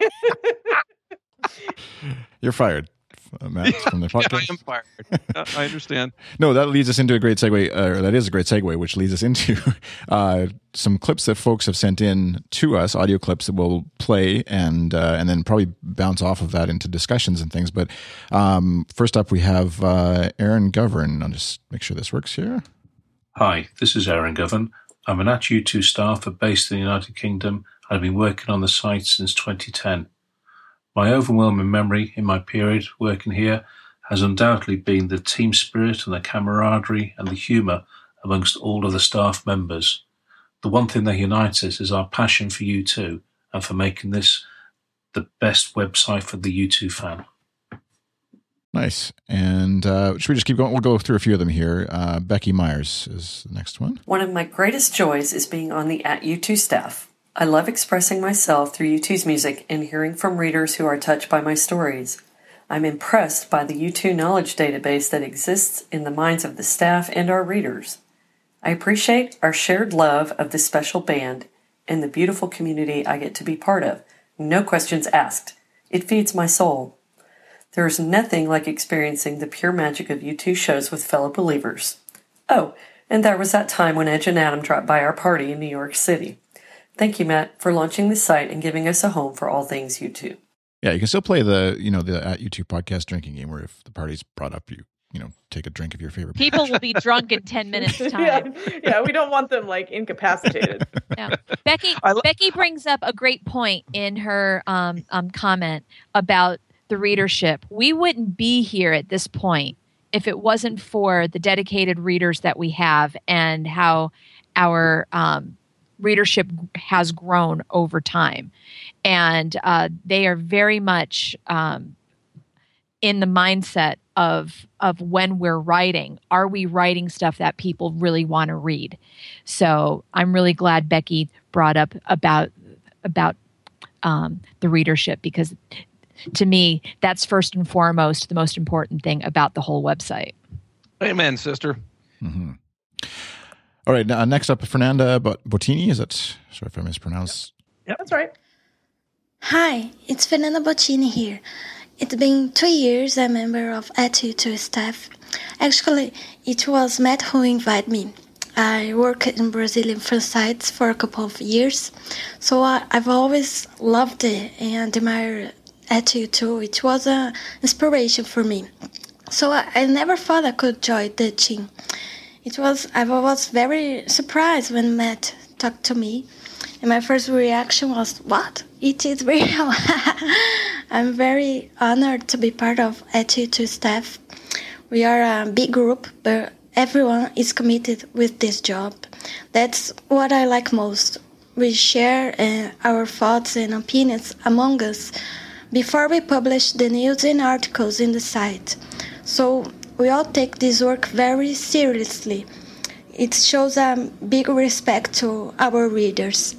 [SPEAKER 6] Yeah.
[SPEAKER 2] You're fired, Matt, from the podcast.
[SPEAKER 3] Yeah, I am fired. I understand.
[SPEAKER 2] No, that leads us into a great segue, or that is a great segue, which leads us into some clips that folks have sent in to us, audio clips that we'll play, and then probably bounce off of that into discussions and things. But first up, we have Aaron Govern. I'll just make sure this works here.
[SPEAKER 8] Hi, this is Aaron Govern. I'm an @U2 staffer based in the United Kingdom. I've been working on the site since 2010. My overwhelming memory in my period working here has undoubtedly been the team spirit and the camaraderie and the humour amongst all of the staff members. The one thing that unites us is our passion for U2 and for making this the best website for the U2 fan.
[SPEAKER 2] Nice. And should we just keep going? We'll go through a few of them here. Becky Myers is the next one.
[SPEAKER 9] One of my greatest joys is being on the @U2 staff. I love expressing myself through U2's music and hearing from readers who are touched by my stories. I'm impressed by the U2 knowledge database that exists in the minds of the staff and our readers. I appreciate our shared love of this special band and the beautiful community I get to be part of. No questions asked. It feeds my soul. There is nothing like experiencing the pure magic of U2 shows with fellow believers. Oh, and there was that time when Edge and Adam dropped by our party in New York City. Thank you, Matt, for launching this site and giving us a home for all things U2.
[SPEAKER 2] Yeah, you can still play the at U2 podcast drinking game where if the party's brought up, you take a drink of your favorite.
[SPEAKER 4] People will be drunk in 10 minutes time.
[SPEAKER 6] Yeah, we don't want them like incapacitated.
[SPEAKER 4] Yeah. Becky brings up a great point in her comment about the readership. We wouldn't be here at this point if it wasn't for the dedicated readers that we have and how our readership has grown over time. And they are very much in the mindset of when we're writing. Are we writing stuff that people really want to read? So I'm really glad Becky brought up about the readership, because to me, that's first and foremost the most important thing about the whole website.
[SPEAKER 3] Amen, sister.
[SPEAKER 2] Mm-hmm. All right, next up, Fernanda Bottini. Is that, sorry if I mispronounced?
[SPEAKER 6] Yep, that's right.
[SPEAKER 10] Hi, it's Fernanda Bottini here. It's been 2 years I'm a member of ATU2 staff. Actually, it was Matt who invited me. I worked in Brazilian fan sites for a couple of years, so I've always loved it and admired ATU2. It was an inspiration for me. So I never thought I could join the team. I was very surprised when Matt talked to me, and my first reaction was, "What? It is real." I'm very honored to be part of ATU2 staff. We are a big group, but everyone is committed with this job. That's what I like most. We share our thoughts and opinions among us before we publish the news and articles in the site. So we all take this work very seriously. It shows a big respect to our readers.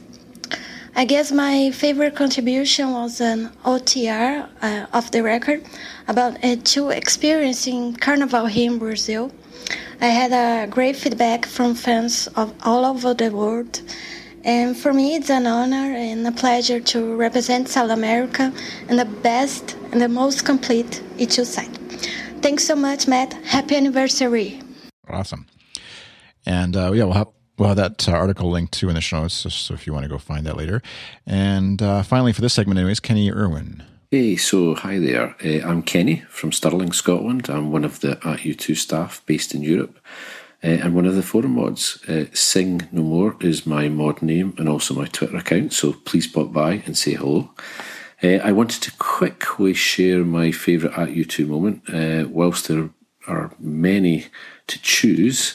[SPEAKER 10] I guess my favorite contribution was an OTR of the record about A2 experiencing Carnival here in Brazil. I had a great feedback from fans of all over the world. And for me, it's an honor and a pleasure to represent South America and the best and the most complete E2 site. Thanks so much, Matt. Happy anniversary.
[SPEAKER 2] Awesome. And we'll have that article linked too in the show notes, so if you want to go find that later. And finally, for this segment anyways, Kenny Irwin.
[SPEAKER 11] Hey, so hi there. I'm Kenny from Stirling, Scotland. I'm one of the ATU2 staff based in Europe. And one of the forum mods. Sing No More is my mod name and also my Twitter account, so please pop by and say hello. I wanted to quickly share my favourite ATU2 moment. Whilst there are many to choose,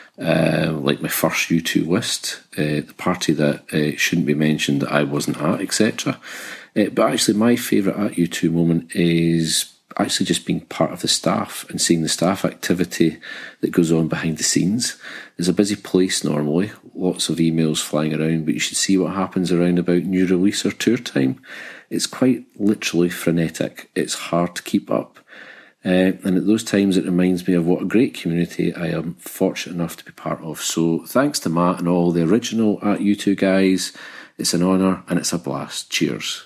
[SPEAKER 11] like my first U2 list, the party that shouldn't be mentioned that I wasn't at, etc. But actually my favourite ATU2 moment is actually just being part of the staff and seeing the staff activity that goes on behind the scenes. It's a busy place normally, lots of emails flying around, but you should see what happens around about new release or tour time. It's quite literally frenetic. It's hard to keep up. And at those times, it reminds me of what a great community I am fortunate enough to be part of. So thanks to Matt and all the original ATU2 guys. It's an honour and it's a blast. Cheers.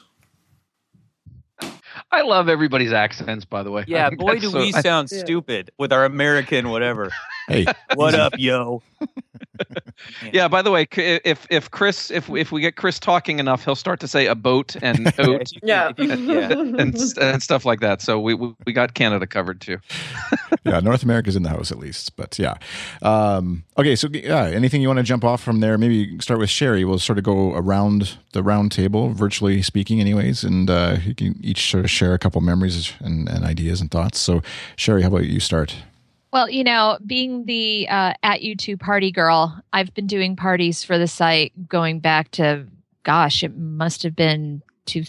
[SPEAKER 3] I love everybody's accents, by the way.
[SPEAKER 5] Yeah, boy, do we sound stupid with our American whatever.
[SPEAKER 2] Hey,
[SPEAKER 5] what up, yo?
[SPEAKER 3] Yeah. By the way, if we get Chris talking enough, he'll start to say a boat and oat, and stuff like that. So we got Canada covered too.
[SPEAKER 2] Yeah, North America's in the house at least, but yeah. Okay, so anything you want to jump off from there? Maybe start with Sherry. We'll sort of go around the round table, virtually speaking, anyways, and you can each sort of share a couple memories and ideas and thoughts. So, Sherry, how about you start?
[SPEAKER 4] Well, being the ATU2 party girl, I've been doing parties for the site going back to, it must have been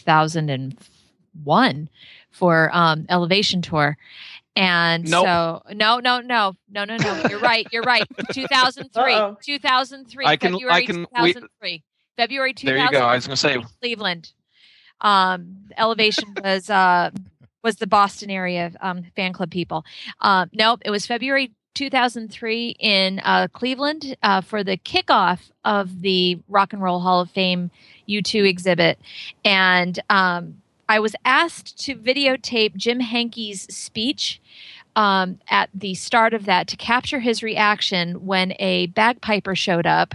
[SPEAKER 4] 2001 for Elevation Tour. And
[SPEAKER 3] nope.
[SPEAKER 4] So, no. You're right. 2003. 2003. February 2003. February 2000.
[SPEAKER 3] There you go. I was going to say
[SPEAKER 4] Cleveland. Elevation was the Boston area fan club people. Nope, it was February 2003 in Cleveland for the kickoff of the Rock and Roll Hall of Fame U2 exhibit. And I was asked to videotape Jim Henke's speech at the start of that to capture his reaction when a bagpiper showed up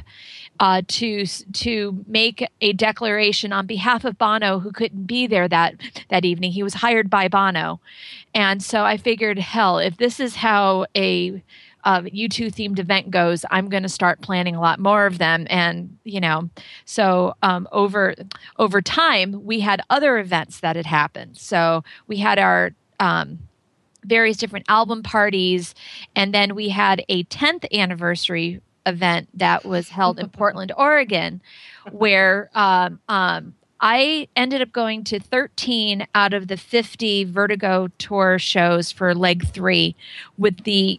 [SPEAKER 4] to make a declaration on behalf of Bono, who couldn't be there that evening. He was hired by Bono. And so I figured, hell, if this is how a U2 themed event goes, I'm going to start planning a lot more of them. And, so over time, we had other events that had happened. So we had our various different album parties, and then we had a 10th anniversary event that was held in Portland, Oregon, where I ended up going to 13 out of the 50 Vertigo tour shows for leg 3 with the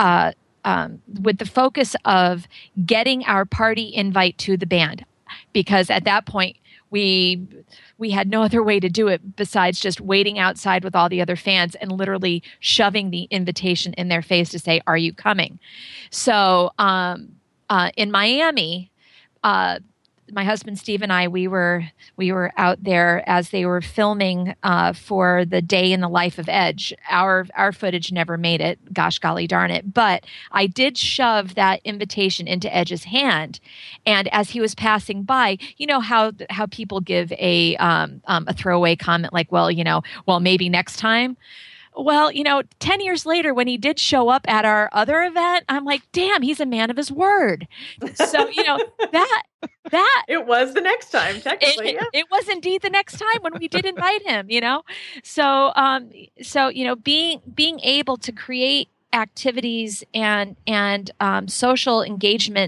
[SPEAKER 4] focus of getting our party invite to the band, because at that point we had no other way to do it besides just waiting outside with all the other fans and literally shoving the invitation in their face to say, "Are you coming?" So in Miami, my husband Steve and I, we were out there as they were filming for the day in the life of Edge. Our footage never made it, gosh golly darn it. But I did shove that invitation into Edge's hand, and as he was passing by, you know how people give a throwaway comment like, well, maybe next time. Well, 10 years later, when he did show up at our other event, I'm like, damn, he's a man of his word. So, that
[SPEAKER 6] it was the next time, technically.
[SPEAKER 4] It was indeed the next time when we did invite him, So, being able to create activities and social engagement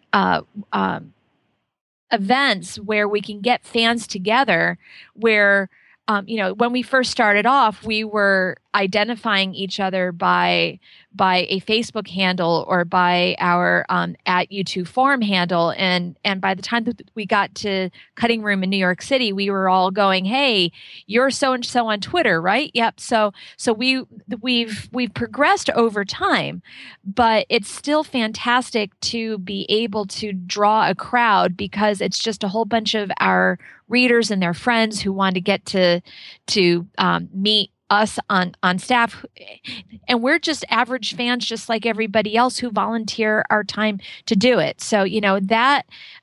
[SPEAKER 4] events where we can get fans together, where when we first started off, we were identifying each other by a Facebook handle or by our at U2 forum handle, and by the time that we got to Cutting Room in New York City, we were all going, "Hey, you're so and so on Twitter, right?" Yep. So we've progressed over time, but it's still fantastic to be able to draw a crowd because it's just a whole bunch of our readers and their friends who want to get to meet us on staff, and we're just average fans just like everybody else who volunteer our time to do it. So that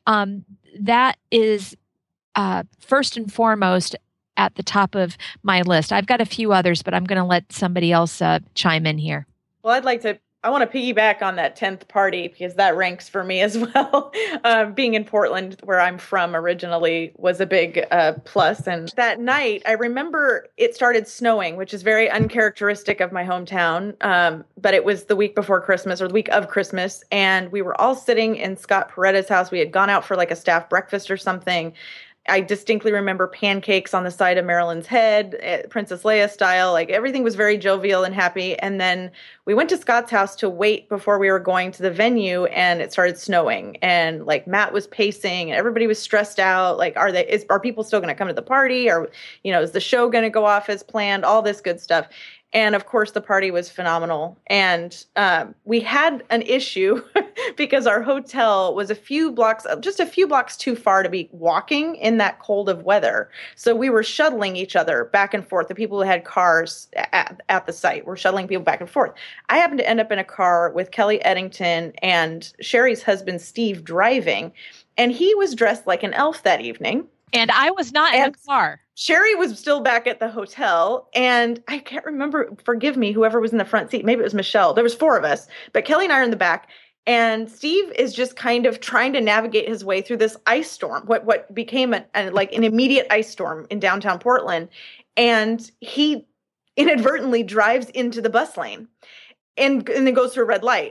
[SPEAKER 4] is first and foremost at the top of my list. I've got a few others, but I'm going to let somebody else chime in here.
[SPEAKER 6] Well, I want to piggyback on that 10th party because that ranks for me as well. Being in Portland, where I'm from originally, was a big plus. And that night, I remember it started snowing, which is very uncharacteristic of my hometown. But it was the week before Christmas or the week of Christmas. And we were all sitting in Scott Paretta's house. We had gone out for like a staff breakfast or something. I distinctly remember pancakes on the side of Marilyn's head, Princess Leia style. Like everything was very jovial and happy. And then we went to Scott's house to wait before we were going to the venue, and it started snowing. And like Matt was pacing, and everybody was stressed out. Like, are people still going to come to the party? Or, is the show going to go off as planned? All this good stuff. And of course, the party was phenomenal. And we had an issue because our hotel was just a few blocks too far to be walking in that cold of weather. So we were shuttling each other back and forth. The people who had cars at the site were shuttling people back and forth. I happened to end up in a car with Kelly Eddington and Sherry's husband, Steve, driving. And he was dressed like an elf that evening.
[SPEAKER 4] And I was not in the car.
[SPEAKER 6] Sherry was still back at the hotel, and I can't remember, forgive me, whoever was in the front seat. Maybe it was Michelle. There was 4 of us, but Kelly and I are in the back, and Steve is just kind of trying to navigate his way through this ice storm, what became an immediate ice storm in downtown Portland, and he inadvertently drives into the bus lane and then goes through a red light.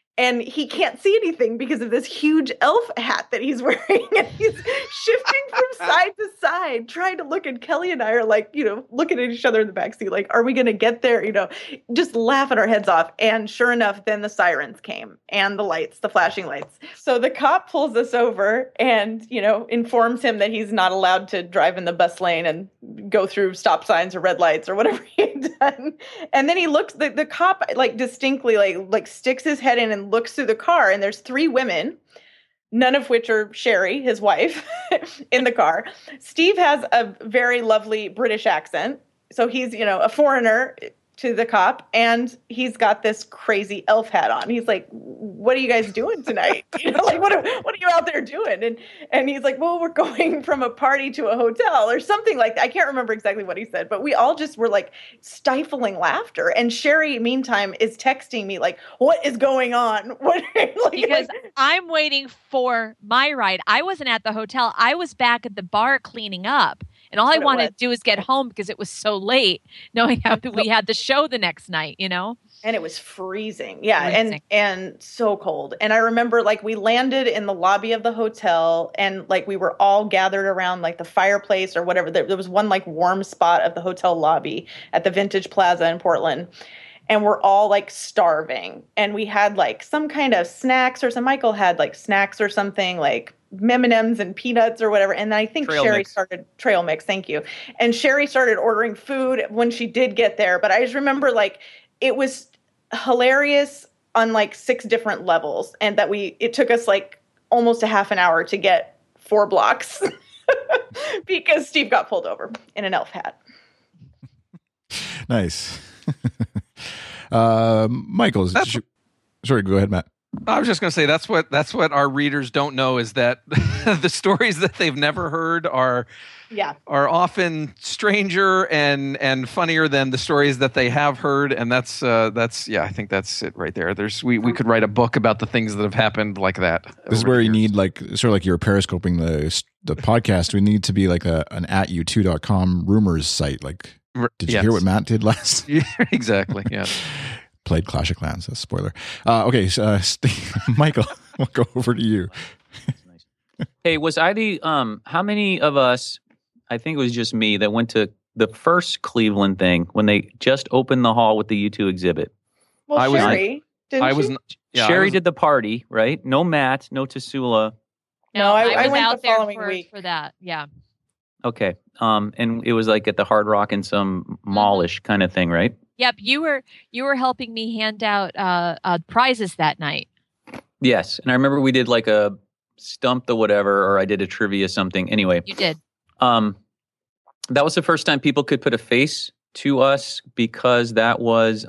[SPEAKER 6] And he can't see anything because of this huge elf hat that he's wearing. And he's shifting from side to side, trying to look. And Kelly and I are like, looking at each other in the backseat, like, are we going to get there? Just laughing our heads off. And sure enough, then the sirens came and the lights, the flashing lights. So the cop pulls us over and, informs him that he's not allowed to drive in the bus lane and go through stop signs or red lights or whatever he had done. And then he looks, the cop like distinctly like sticks his head in and looks through the car, and there's 3 women, none of which are Sherry, his wife, in the car. Steve has a very lovely British accent, so he's, a foreigner to the cop, and he's got this crazy elf hat on. He's like, what are you guys doing tonight? What are you out there doing? And he's like, well, we're going from a party to a hotel or something like that. I can't remember exactly what he said, but we all just were like stifling laughter. And Sherry, meantime, is texting me like, what is going on?
[SPEAKER 4] Because I'm waiting for my ride. I wasn't at the hotel. I was back at the bar cleaning up. And all I wanted to do was get home because it was so late, knowing how we had the show the next night, And
[SPEAKER 6] it was freezing. Yeah. And so cold. And I remember like we landed in the lobby of the hotel and like we were all gathered around like the fireplace or whatever. There was one like warm spot of the hotel lobby at the Vintage Plaza in Portland. And we're all like starving. And we had like some kind of snacks or Michael had like snacks or something like M&Ms and peanuts or whatever. And I think Sherry started trail mix. Thank you. And Sherry started ordering food when she did get there. But I just remember like it was hilarious on like 6 different levels. And that it took us like almost a half an hour to get 4 blocks because Steve got pulled over in an elf hat.
[SPEAKER 2] Nice. Michael, sorry, go ahead, Matt.
[SPEAKER 3] I was just going to say that's what our readers don't know is that the stories that they've never heard are often stranger and funnier than the stories that they have heard, and that's I think that's it right there. We could write a book about the things that have happened like that.
[SPEAKER 2] This is where you need like sort of like you're periscoping the podcast. We need to be like an @u2.com rumors site. Like, did you hear what Matt did last?
[SPEAKER 3] Yeah, exactly. Yeah.
[SPEAKER 2] Played Clash of Clans. That's a spoiler. Okay, so, Michael, we'll go over to you.
[SPEAKER 5] Hey, was I the how many of us, I think it was just me, that went to the first Cleveland thing when they just opened the hall with the U2 exhibit?
[SPEAKER 6] Well, Sherry,
[SPEAKER 5] Sherry did the party, right? No Matt, no Tasula.
[SPEAKER 4] No, I went out the following week for that. Yeah.
[SPEAKER 5] Okay. And it was like at the Hard Rock and some mallish kind of thing, right?
[SPEAKER 4] Yep, you were helping me hand out prizes that night.
[SPEAKER 5] Yes, and I remember we did like a stump the whatever, or I did a trivia something. Anyway,
[SPEAKER 4] you did.
[SPEAKER 5] That was the first time people could put a face to us because that was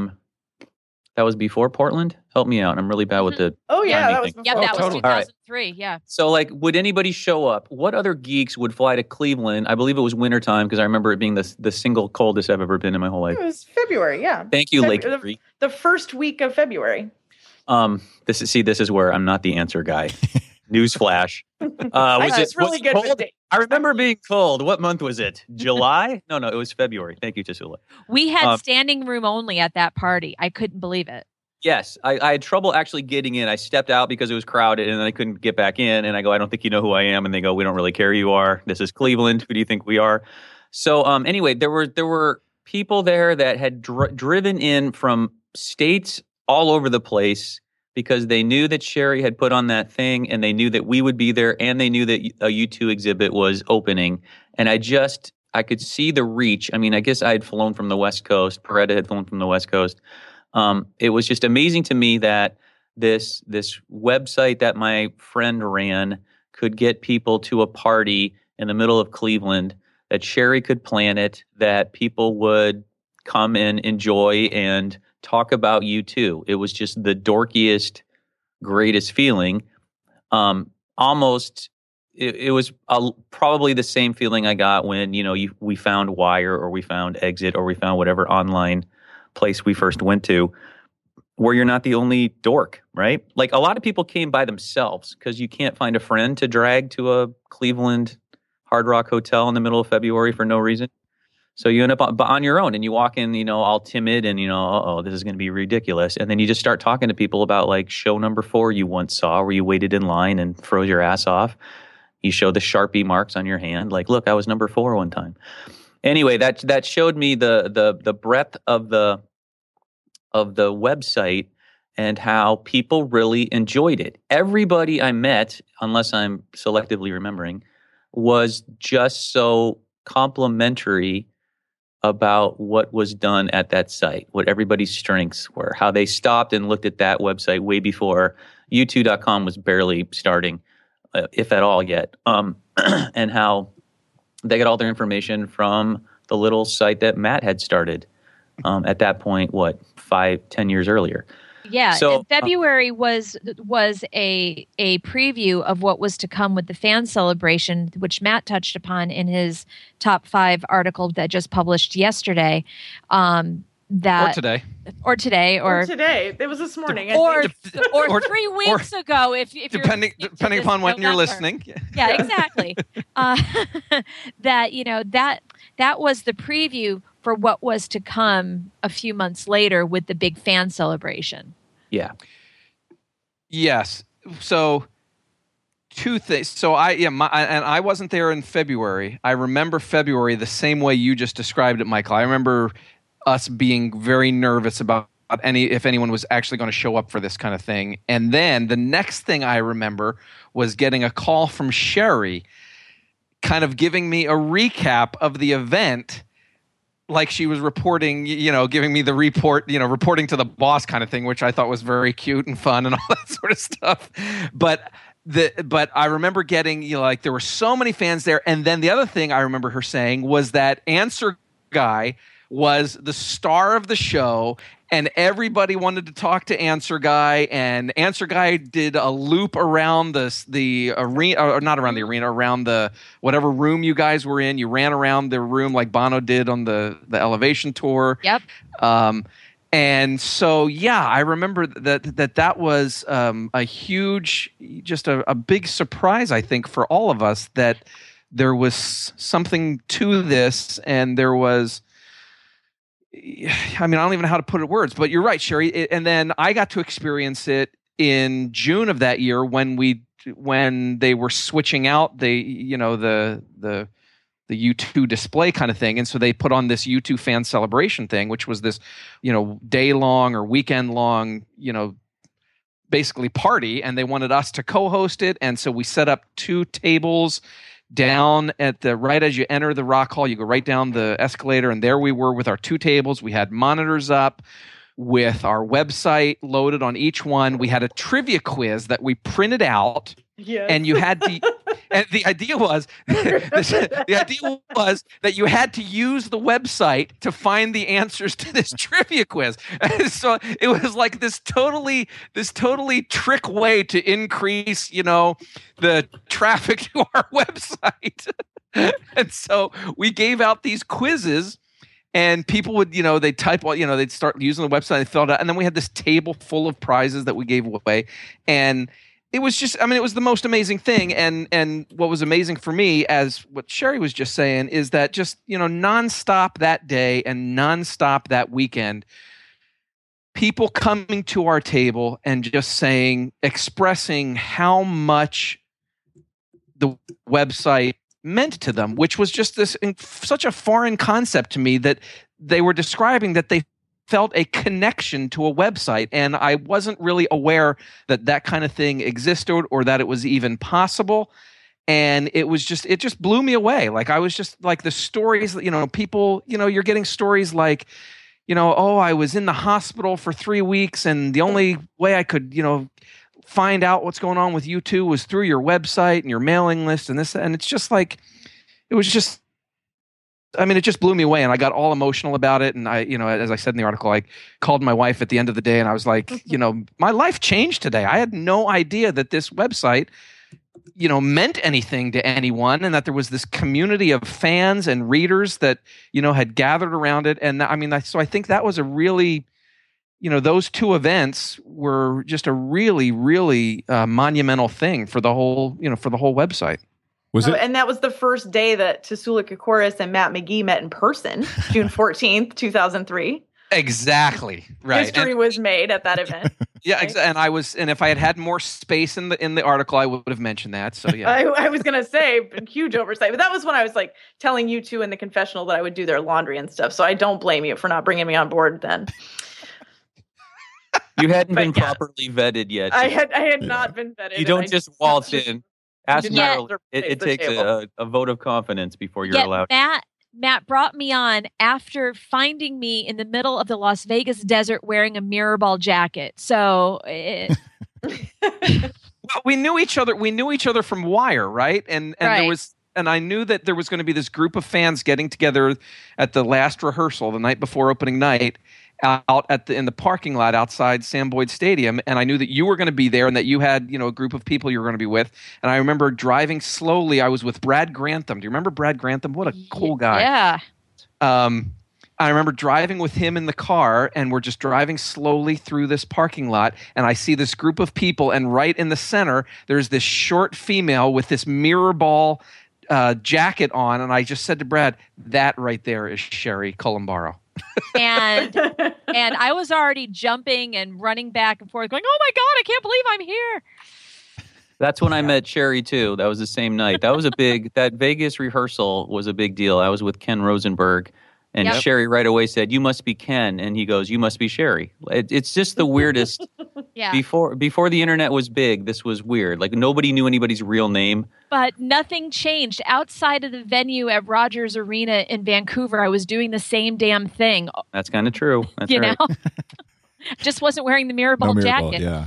[SPEAKER 5] before Portland. Help me out. I'm really bad with the.
[SPEAKER 6] Oh yeah, that was before.
[SPEAKER 4] Yeah, that was 2003. Right. Yeah.
[SPEAKER 5] So like, would anybody show up? What other geeks would fly to Cleveland? I believe it was wintertime because I remember it being the single coldest I've ever been in my whole life.
[SPEAKER 6] It was February. Yeah.
[SPEAKER 5] Thank you, Lake Erie.
[SPEAKER 6] The first week of February.
[SPEAKER 5] This is where I'm not the answer guy. Newsflash. Was
[SPEAKER 6] really good
[SPEAKER 5] cold? I remember being cold. What month was it? July? No, it was February. Thank you, Tasula.
[SPEAKER 4] We had standing room only at that party. I couldn't believe it.
[SPEAKER 5] Yes, I had trouble actually getting in. I stepped out because it was crowded, and then I couldn't get back in. And I go, I don't think you know who I am. And they go, we don't really care who you are. This is Cleveland. Who do you think we are? So anyway, there were people there that had driven in from states all over the place because they knew that Sherry had put on that thing, and they knew that we would be there, and they knew that a U2 exhibit was opening. And I could see the reach. I mean, I guess I had flown from the West Coast. Peretta had flown from the West Coast. It was just amazing to me that this website that my friend ran could get people to a party in the middle of Cleveland, that Sherry could plan it, that people would come and enjoy and talk about U2. It was just the dorkiest, greatest feeling. Almost, it was probably the same feeling I got when we found Wire or we found Exit or we found whatever online place we first went to, where you're not the only dork, right? Like a lot of people came by themselves because you can't find a friend to drag to a Cleveland Hard Rock hotel in the middle of February for no reason. So you end up on your own, and you walk in, all timid, and oh, this is going to be ridiculous. And then you just start talking to people about like show number 4 you once saw, where you waited in line and froze your ass off. You show the Sharpie marks on your hand, like, look, I was number 4 one time. Anyway, that showed me the breadth of the website and how people really enjoyed it. Everybody I met, unless I'm selectively remembering, was just so complimentary about what was done at that site, what everybody's strengths were, how they stopped and looked at that website way before U2.com was barely starting, if at all yet, and how they got all their information from the little site that Matt had started at that point, 5-10 years earlier.
[SPEAKER 4] Yeah,
[SPEAKER 5] so
[SPEAKER 4] February was a preview of what was to come with the fan celebration, which Matt touched upon in his top 5 article that just published yesterday. Or
[SPEAKER 3] today.
[SPEAKER 6] It was this morning.
[SPEAKER 4] Or 3 weeks ago, if
[SPEAKER 3] depending upon when you're listening.
[SPEAKER 4] Yeah, exactly. That was the preview for what was to come a few months later with the big fan celebration.
[SPEAKER 5] Yeah.
[SPEAKER 3] Yes. So 2 things. So I wasn't there in February. I remember February the same way you just described it, Michael. I remember us being very nervous about if anyone was actually going to show up for this kind of thing. And then the next thing I remember was getting a call from Sherry kind of giving me a recap of the event, like she was reporting, giving me the report, reporting to the boss kind of thing, which I thought was very cute and fun and all that sort of stuff. But I remember getting, there were so many fans there. And then the other thing I remember her saying was that Answer Guy was the star of the show, and everybody wanted to talk to Answer Guy, and Answer Guy did a loop around the arena, or not around the arena, around the whatever room you guys were in. You ran around the room like Bono did on the Elevation tour.
[SPEAKER 4] Yep.
[SPEAKER 3] And so, I remember that was a huge, just a big surprise, I think, for all of us, that there was something to this, and there was, I don't even know how to put it in words, but you're right, Sherry. And then I got to experience it in June of that year when they were switching out the U2 display kind of thing. And so they put on this U2 fan celebration thing, which was this, day long or weekend long, basically party. And they wanted us to co-host it. And so we set up 2 tables down at right as you enter the Rock Hall. You go right down the escalator, and there we were with our 2 tables. We had monitors up with our website loaded on each one. We had a trivia quiz that we printed out.
[SPEAKER 6] Yes.
[SPEAKER 3] And you had and the idea was that you had to use the website to find the answers to this trivia quiz. And so it was like this totally trick way to increase, the traffic to our website. And so we gave out these quizzes, and people would, they'd type, they'd start using the website, they filled out, and then we had this table full of prizes that we gave away. And it was just, it was the most amazing thing. And what was amazing for me, as what Sherry was just saying, is that just, nonstop that day and nonstop that weekend, people coming to our table and just expressing how much the website meant to them, which was just such a foreign concept to me, that they were describing that they felt a connection to a website. And I wasn't really aware that kind of thing existed, or that it was even possible. And it just blew me away. Like, I was just like, the stories, people, you're getting stories like, oh, I was in the hospital for 3 weeks, and the only way I could, find out what's going on with U2 was through your website and your mailing list and this. And it's just like, it was just, it just blew me away, and I got all emotional about it. And I, as I said in the article, I called my wife at the end of the day, and I was like, my life changed today. I had no idea that this website, meant anything to anyone, and that there was this community of fans and readers that, had gathered around it. And so I think that was a really, those 2 events were just a really, really monumental thing for the whole, for the whole website.
[SPEAKER 2] Was it?
[SPEAKER 6] And that was the first day that Tasula Koukouris and Matt McGee met in person, June 14th, 2003.
[SPEAKER 3] Exactly. Right.
[SPEAKER 6] History was made at that event.
[SPEAKER 3] Yeah, right? And if I had had more space in the article, I would have mentioned that. So yeah,
[SPEAKER 6] I was gonna say huge oversight, but that was when I was like telling you two in the confessional that I would do their laundry and stuff. So I don't blame you for not bringing me on board then.
[SPEAKER 5] You hadn't been properly vetted yet. So
[SPEAKER 6] I had not been vetted.
[SPEAKER 5] You don't just waltz in. Ask Matt. It takes a vote of confidence before you're allowed.
[SPEAKER 4] Matt brought me on after finding me in the middle of the Las Vegas desert wearing a Mirrorball jacket. So
[SPEAKER 3] well, we knew each other. We knew each other from Wire, right? And
[SPEAKER 4] right.
[SPEAKER 3] There was, and I knew that there was going to be this group of fans getting together at the last rehearsal the night before opening night out in the parking lot outside Sam Boyd Stadium, and I knew that you were going to be there and that you had, a group of people you were going to be with. And I remember driving slowly. I was with Brad Grantham. Do you remember Brad Grantham? What a cool guy.
[SPEAKER 4] Yeah.
[SPEAKER 3] I remember driving with him in the car, and we're just driving slowly through this parking lot, and I see this group of people, and right in the center, there's this short female with this Mirrorball jacket on, and I just said to Brad, that right there is Sherry Columbaro.
[SPEAKER 4] and I was already jumping and running back and forth going, oh my God, I can't believe I'm here.
[SPEAKER 5] That's when I met Sherry too. That was the same night. That was that Vegas rehearsal was a big deal. I was with Ken Rosenberg, and Sherry right away said, you must be Ken. And he goes, you must be Sherry. It's just the weirdest.
[SPEAKER 4] Yeah.
[SPEAKER 5] Before the internet was big, this was weird. Like nobody knew anybody's real name.
[SPEAKER 4] But nothing changed. Outside of the venue at Rogers Arena in Vancouver, I was doing the same damn thing.
[SPEAKER 5] That's kind of true. That's right.
[SPEAKER 4] Just wasn't wearing the Mirrorball jacket.
[SPEAKER 2] Yeah.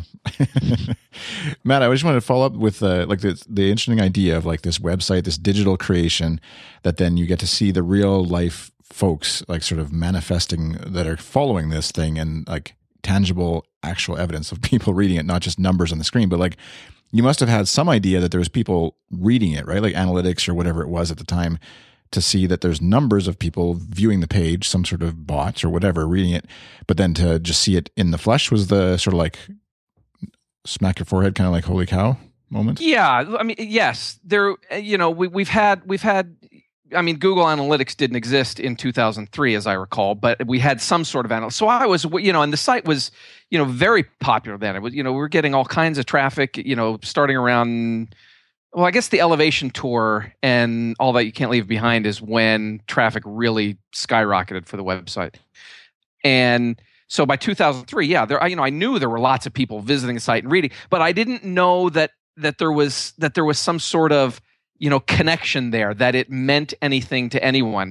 [SPEAKER 2] Matt, I just wanted to follow up with the interesting idea of like this website, this digital creation, that then you get to see the real life folks like sort of manifesting that are following this thing, and like tangible actual evidence of people reading it, not just numbers on the screen, but like you must have had some idea that there was people reading it, right? Like analytics or whatever it was at the time, to see that there's numbers of people viewing the page, some sort of bots or whatever reading it, but then to just see it in the flesh was the sort of like smack your forehead, kind of like holy cow moment.
[SPEAKER 3] Yeah, I mean, yes, there. We've had. I mean, Google Analytics didn't exist in 2003, as I recall, but we had some sort of analytics. So I was, and the site was, very popular then. It was, we were getting all kinds of traffic, starting around. Well, I guess the Elevation tour and All That You Can't Leave Behind is when traffic really skyrocketed for the website. And so by 2003, I knew there were lots of people visiting the site and reading, but I didn't know that there was some sort of connection there, that it meant anything to anyone.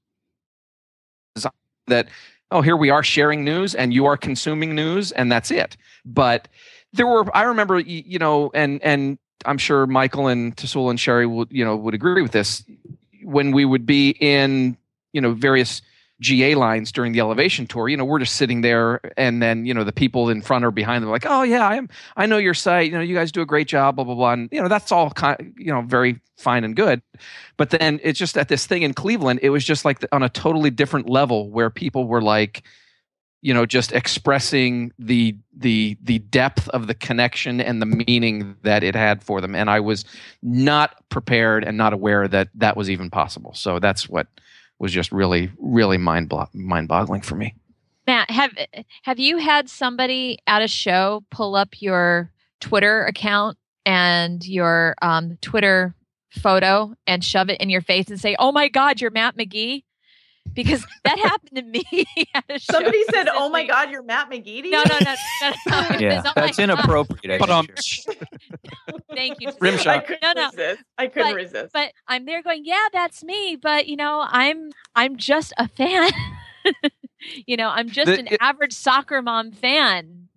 [SPEAKER 3] That here we are sharing news and you are consuming news and that's it. But I remember, and I'm sure Michael and Tasula and Sherry would agree with this. When we would be in, various GA lines during the Elevation tour, we're just sitting there, and then, the people in front or behind them are like, oh yeah, I know your site, you guys do a great job, blah, blah, blah. And, that's all very fine and good. But then it's just at this thing in Cleveland, it was just like on a totally different level where people were like, just expressing the depth of the connection and the meaning that it had for them. And I was not prepared and not aware that that was even possible. So that's what was just really, really mind-boggling for me.
[SPEAKER 4] Matt, have you had somebody at a show pull up your Twitter account and your Twitter photo and shove it in your face and say, "Oh my God, you're Matt McGee"? Because that happened to me at a show.
[SPEAKER 6] Somebody said, "Oh my God, you're Matt McGee."
[SPEAKER 4] No.
[SPEAKER 5] Yeah, that's inappropriate.
[SPEAKER 4] Thank you.
[SPEAKER 6] Rimshot. I couldn't resist.
[SPEAKER 4] But I'm there going, yeah, that's me. But I'm just a fan. I'm just an average soccer mom fan.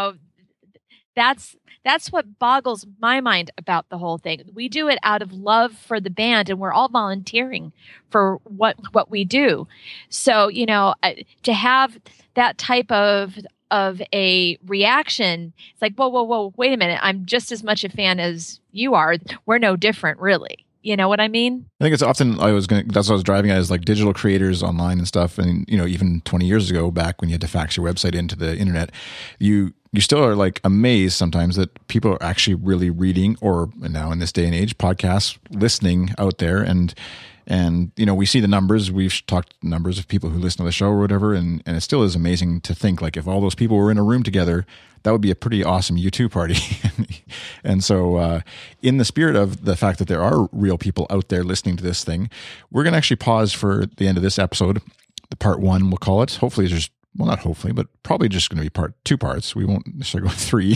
[SPEAKER 4] That's what boggles my mind about the whole thing. We do it out of love for the band, and we're all volunteering for what we do. So, to have that type of a reaction, it's like, whoa, wait a minute. I'm just as much a fan as you are. We're no different, really. You know what I mean?
[SPEAKER 2] I think it's often that's what I was driving at, is like digital creators online and stuff. And, even 20 years ago, back when you had to fax your website into the internet, you you still are like amazed sometimes that people are actually really reading, or now in this day and age, podcasts listening out there. And we see the numbers. We've talked numbers of people who listen to the show or whatever. And it still is amazing to think, like, if all those people were in a room together, that would be a pretty awesome U2 party. And so in the spirit of the fact that there are real people out there listening to this thing, we're going to actually pause for the end of this episode, the part 1, we'll call it. Hopefully there's, well, not hopefully, but probably just going to be 2 parts. We won't necessarily go 3.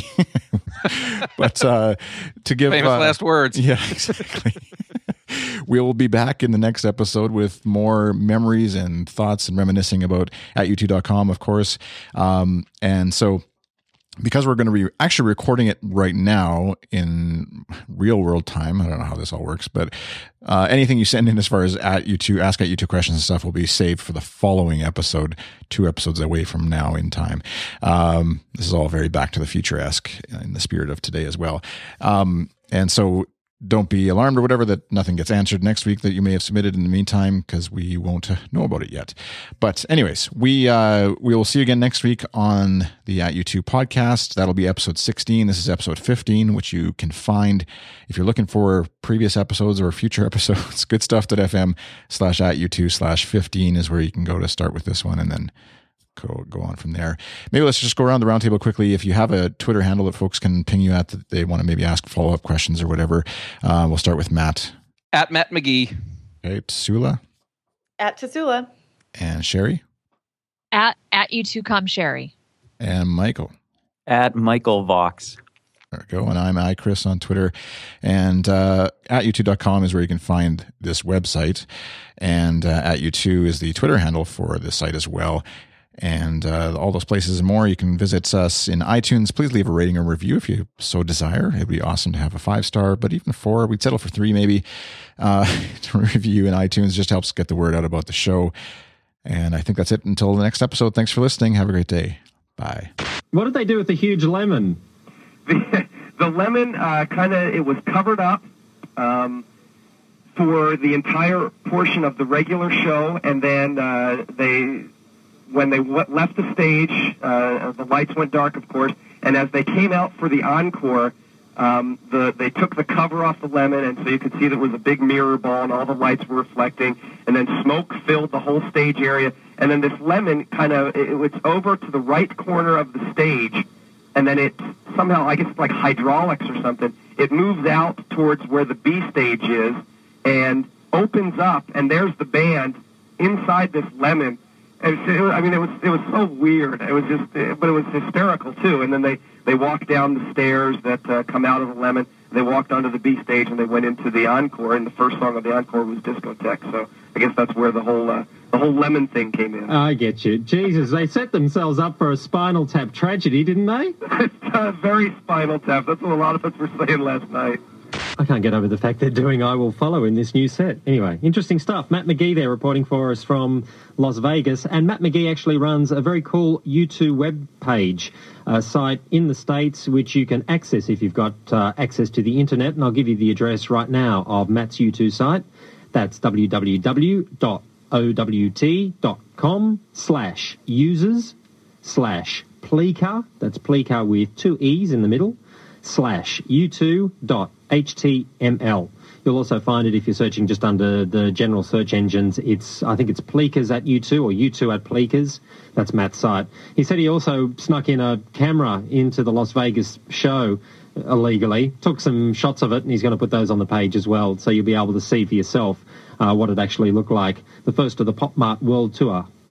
[SPEAKER 2] But to give...
[SPEAKER 3] Famous last words.
[SPEAKER 2] Yeah, exactly. We will be back in the next episode with more memories and thoughts and reminiscing about @u2.com, of course. And so because we're going to be actually recording it right now in real world time, I don't know how this all works, but anything you send in as far as @u2, ask @u2 questions and stuff will be saved for the following episode, 2 episodes away from now in time. This is all very Back to the Future-esque in the spirit of today as well. And so don't be alarmed or whatever that nothing gets answered next week that you may have submitted in the meantime, because we won't know about it yet. But anyways, we will see you again next week on the @u2 podcast. That'll be episode 16. This is episode 15, which you can find if you're looking for previous episodes or future episodes. goodstuff.fm/@u2/15 is where you can go to start with this one, and then go on from there. Maybe let's just go around the roundtable quickly. If you have a Twitter handle that folks can ping you at that they want to maybe ask follow-up questions or whatever, we'll start with Matt.
[SPEAKER 3] @Matt McGee.
[SPEAKER 2] Okay, Tsula.
[SPEAKER 6] @Tsula.
[SPEAKER 2] And Sherry.
[SPEAKER 4] @u2com Sherry.
[SPEAKER 2] And Michael.
[SPEAKER 5] @Michael Vox.
[SPEAKER 2] There we go. And I'm iChris on Twitter. And @u2.com is where you can find this website. And @u2 is the Twitter handle for this site as well. And all those places and more. You can visit us in iTunes. Please leave a rating or review if you so desire. It'd be awesome to have a 5-star, but even 4, we'd settle for 3 maybe. To review in iTunes just helps get the word out about the show. And I think that's it until the next episode. Thanks for listening. Have a great day. Bye.
[SPEAKER 1] What did they do with the huge lemon?
[SPEAKER 12] The lemon it was covered up for the entire portion of the regular show, and then when they left the stage, the lights went dark, of course, and as they came out for the encore, they took the cover off the lemon, and so you could see there was a big mirror ball, and all the lights were reflecting, and then smoke filled the whole stage area, and then this lemon it's over to the right corner of the stage, and then it somehow, I guess it's like hydraulics or something, it moves out towards where the B stage is and opens up, and there's the band inside this lemon. And it was so weird. It was just, but it was hysterical too. And then they walked down the stairs that come out of the lemon. They walked onto the B stage and they went into the encore. And the first song of the encore was Discotheque. So I guess that's where the whole lemon thing came in.
[SPEAKER 1] I get you. Jesus, they set themselves up for a Spinal Tap tragedy, didn't they?
[SPEAKER 12] It's very Spinal Tap. That's what a lot of us were saying last night.
[SPEAKER 1] I can't get over the fact they're doing I Will Follow in this new set. Anyway, interesting stuff. Matt McGee there reporting for us from Las Vegas. And Matt McGee actually runs a very cool U2 web page, site in the States, which you can access if you've got access to the internet. And I'll give you the address right now of Matt's U2 site. That's www.owt.com/users/Pleaker. That's Pleaker with 2 E's in the middle. /u2.html. You'll also find it if you're searching just under the general search engines. I think it's Pleakers @U2 or U2 @Pleakers. That's Matt's site. He said he also snuck in a camera into the Las Vegas show illegally, took some shots of it, and he's going to put those on the page as well, so you'll be able to see for yourself what it actually looked like. The first of the Pop Mart World Tour